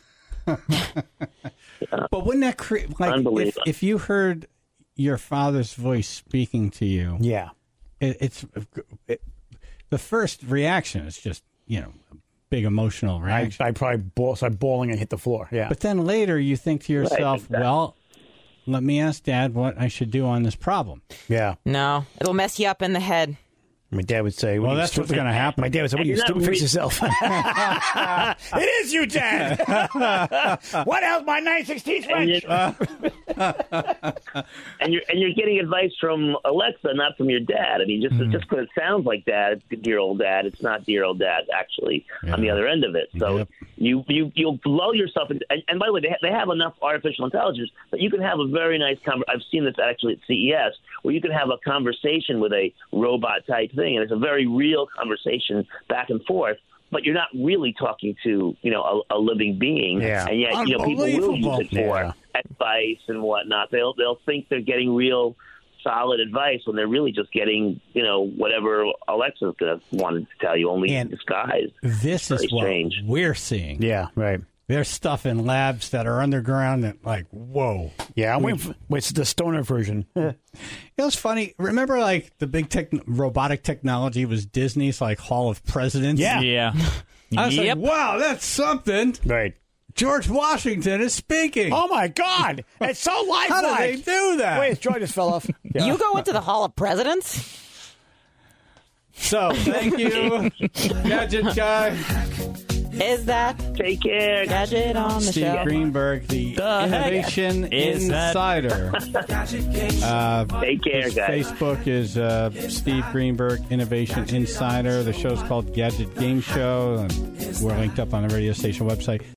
But wouldn't that create like if, Unbelievable. if you heard your father's voice speaking to you? Yeah. It, it's it, the first reaction is just, you know, a big emotional I, reaction. I probably ball, start bawling and hit the floor. Yeah. But then later you think to yourself, exactly. well, let me ask Dad what I should do on this problem. yeah. No, it'll mess you up in the head. My dad would say, Well, "What are you, that's what's stupid?" gonna happen. My dad would say, "What are you, And you're stupid? not Fix re- yourself." It is you, Dad. What else? My nine sixteenth And French. you're, and you're and you're getting advice from Alexa, not from your dad. I mean, just Mm. just because it sounds like dad, dear old dad, it's not dear old dad actually on the Yeah. other end of it. So Yep. you you you'll blow yourself. In, and, and by the way, they ha- they have enough artificial intelligence that you can have a very nice conver- I've seen this actually at C E S where you can have a conversation with a robot type thing, and it's a very real conversation back and forth. but you're not really talking to, you know, a, a living being. Yeah. And yet, you know, people will use it for Yeah. advice and whatnot. They'll they'll think they're getting real solid advice when they're really just getting, you know, whatever Alexa's going to want to tell you, only in disguise. This Very is what strange. we're seeing. Yeah, right. There's stuff in labs that are underground that, like, whoa. Yeah, I'm waiting for it's the stoner version. It was funny. Remember, like, the big tech, robotic technology was Disney's, like, Hall of Presidents? Yeah. Yeah. I was Yep. like, wow, that's something. Right. George Washington is speaking. Oh, my God. It's so lifelike. How did they do that? Wait, Joy just fell off. Yeah. You go into the Hall of Presidents? So, thank you, Gadget Guy. Is that Take care. Gadget on the Steve show? Greenberg, the, The Innovation heck is that? Insider. Uh, Take care, his guys. Facebook is uh, Steve Greenberg, Innovation Insider. The show's called Gadget Game Show. And we're linked up on the radio station website.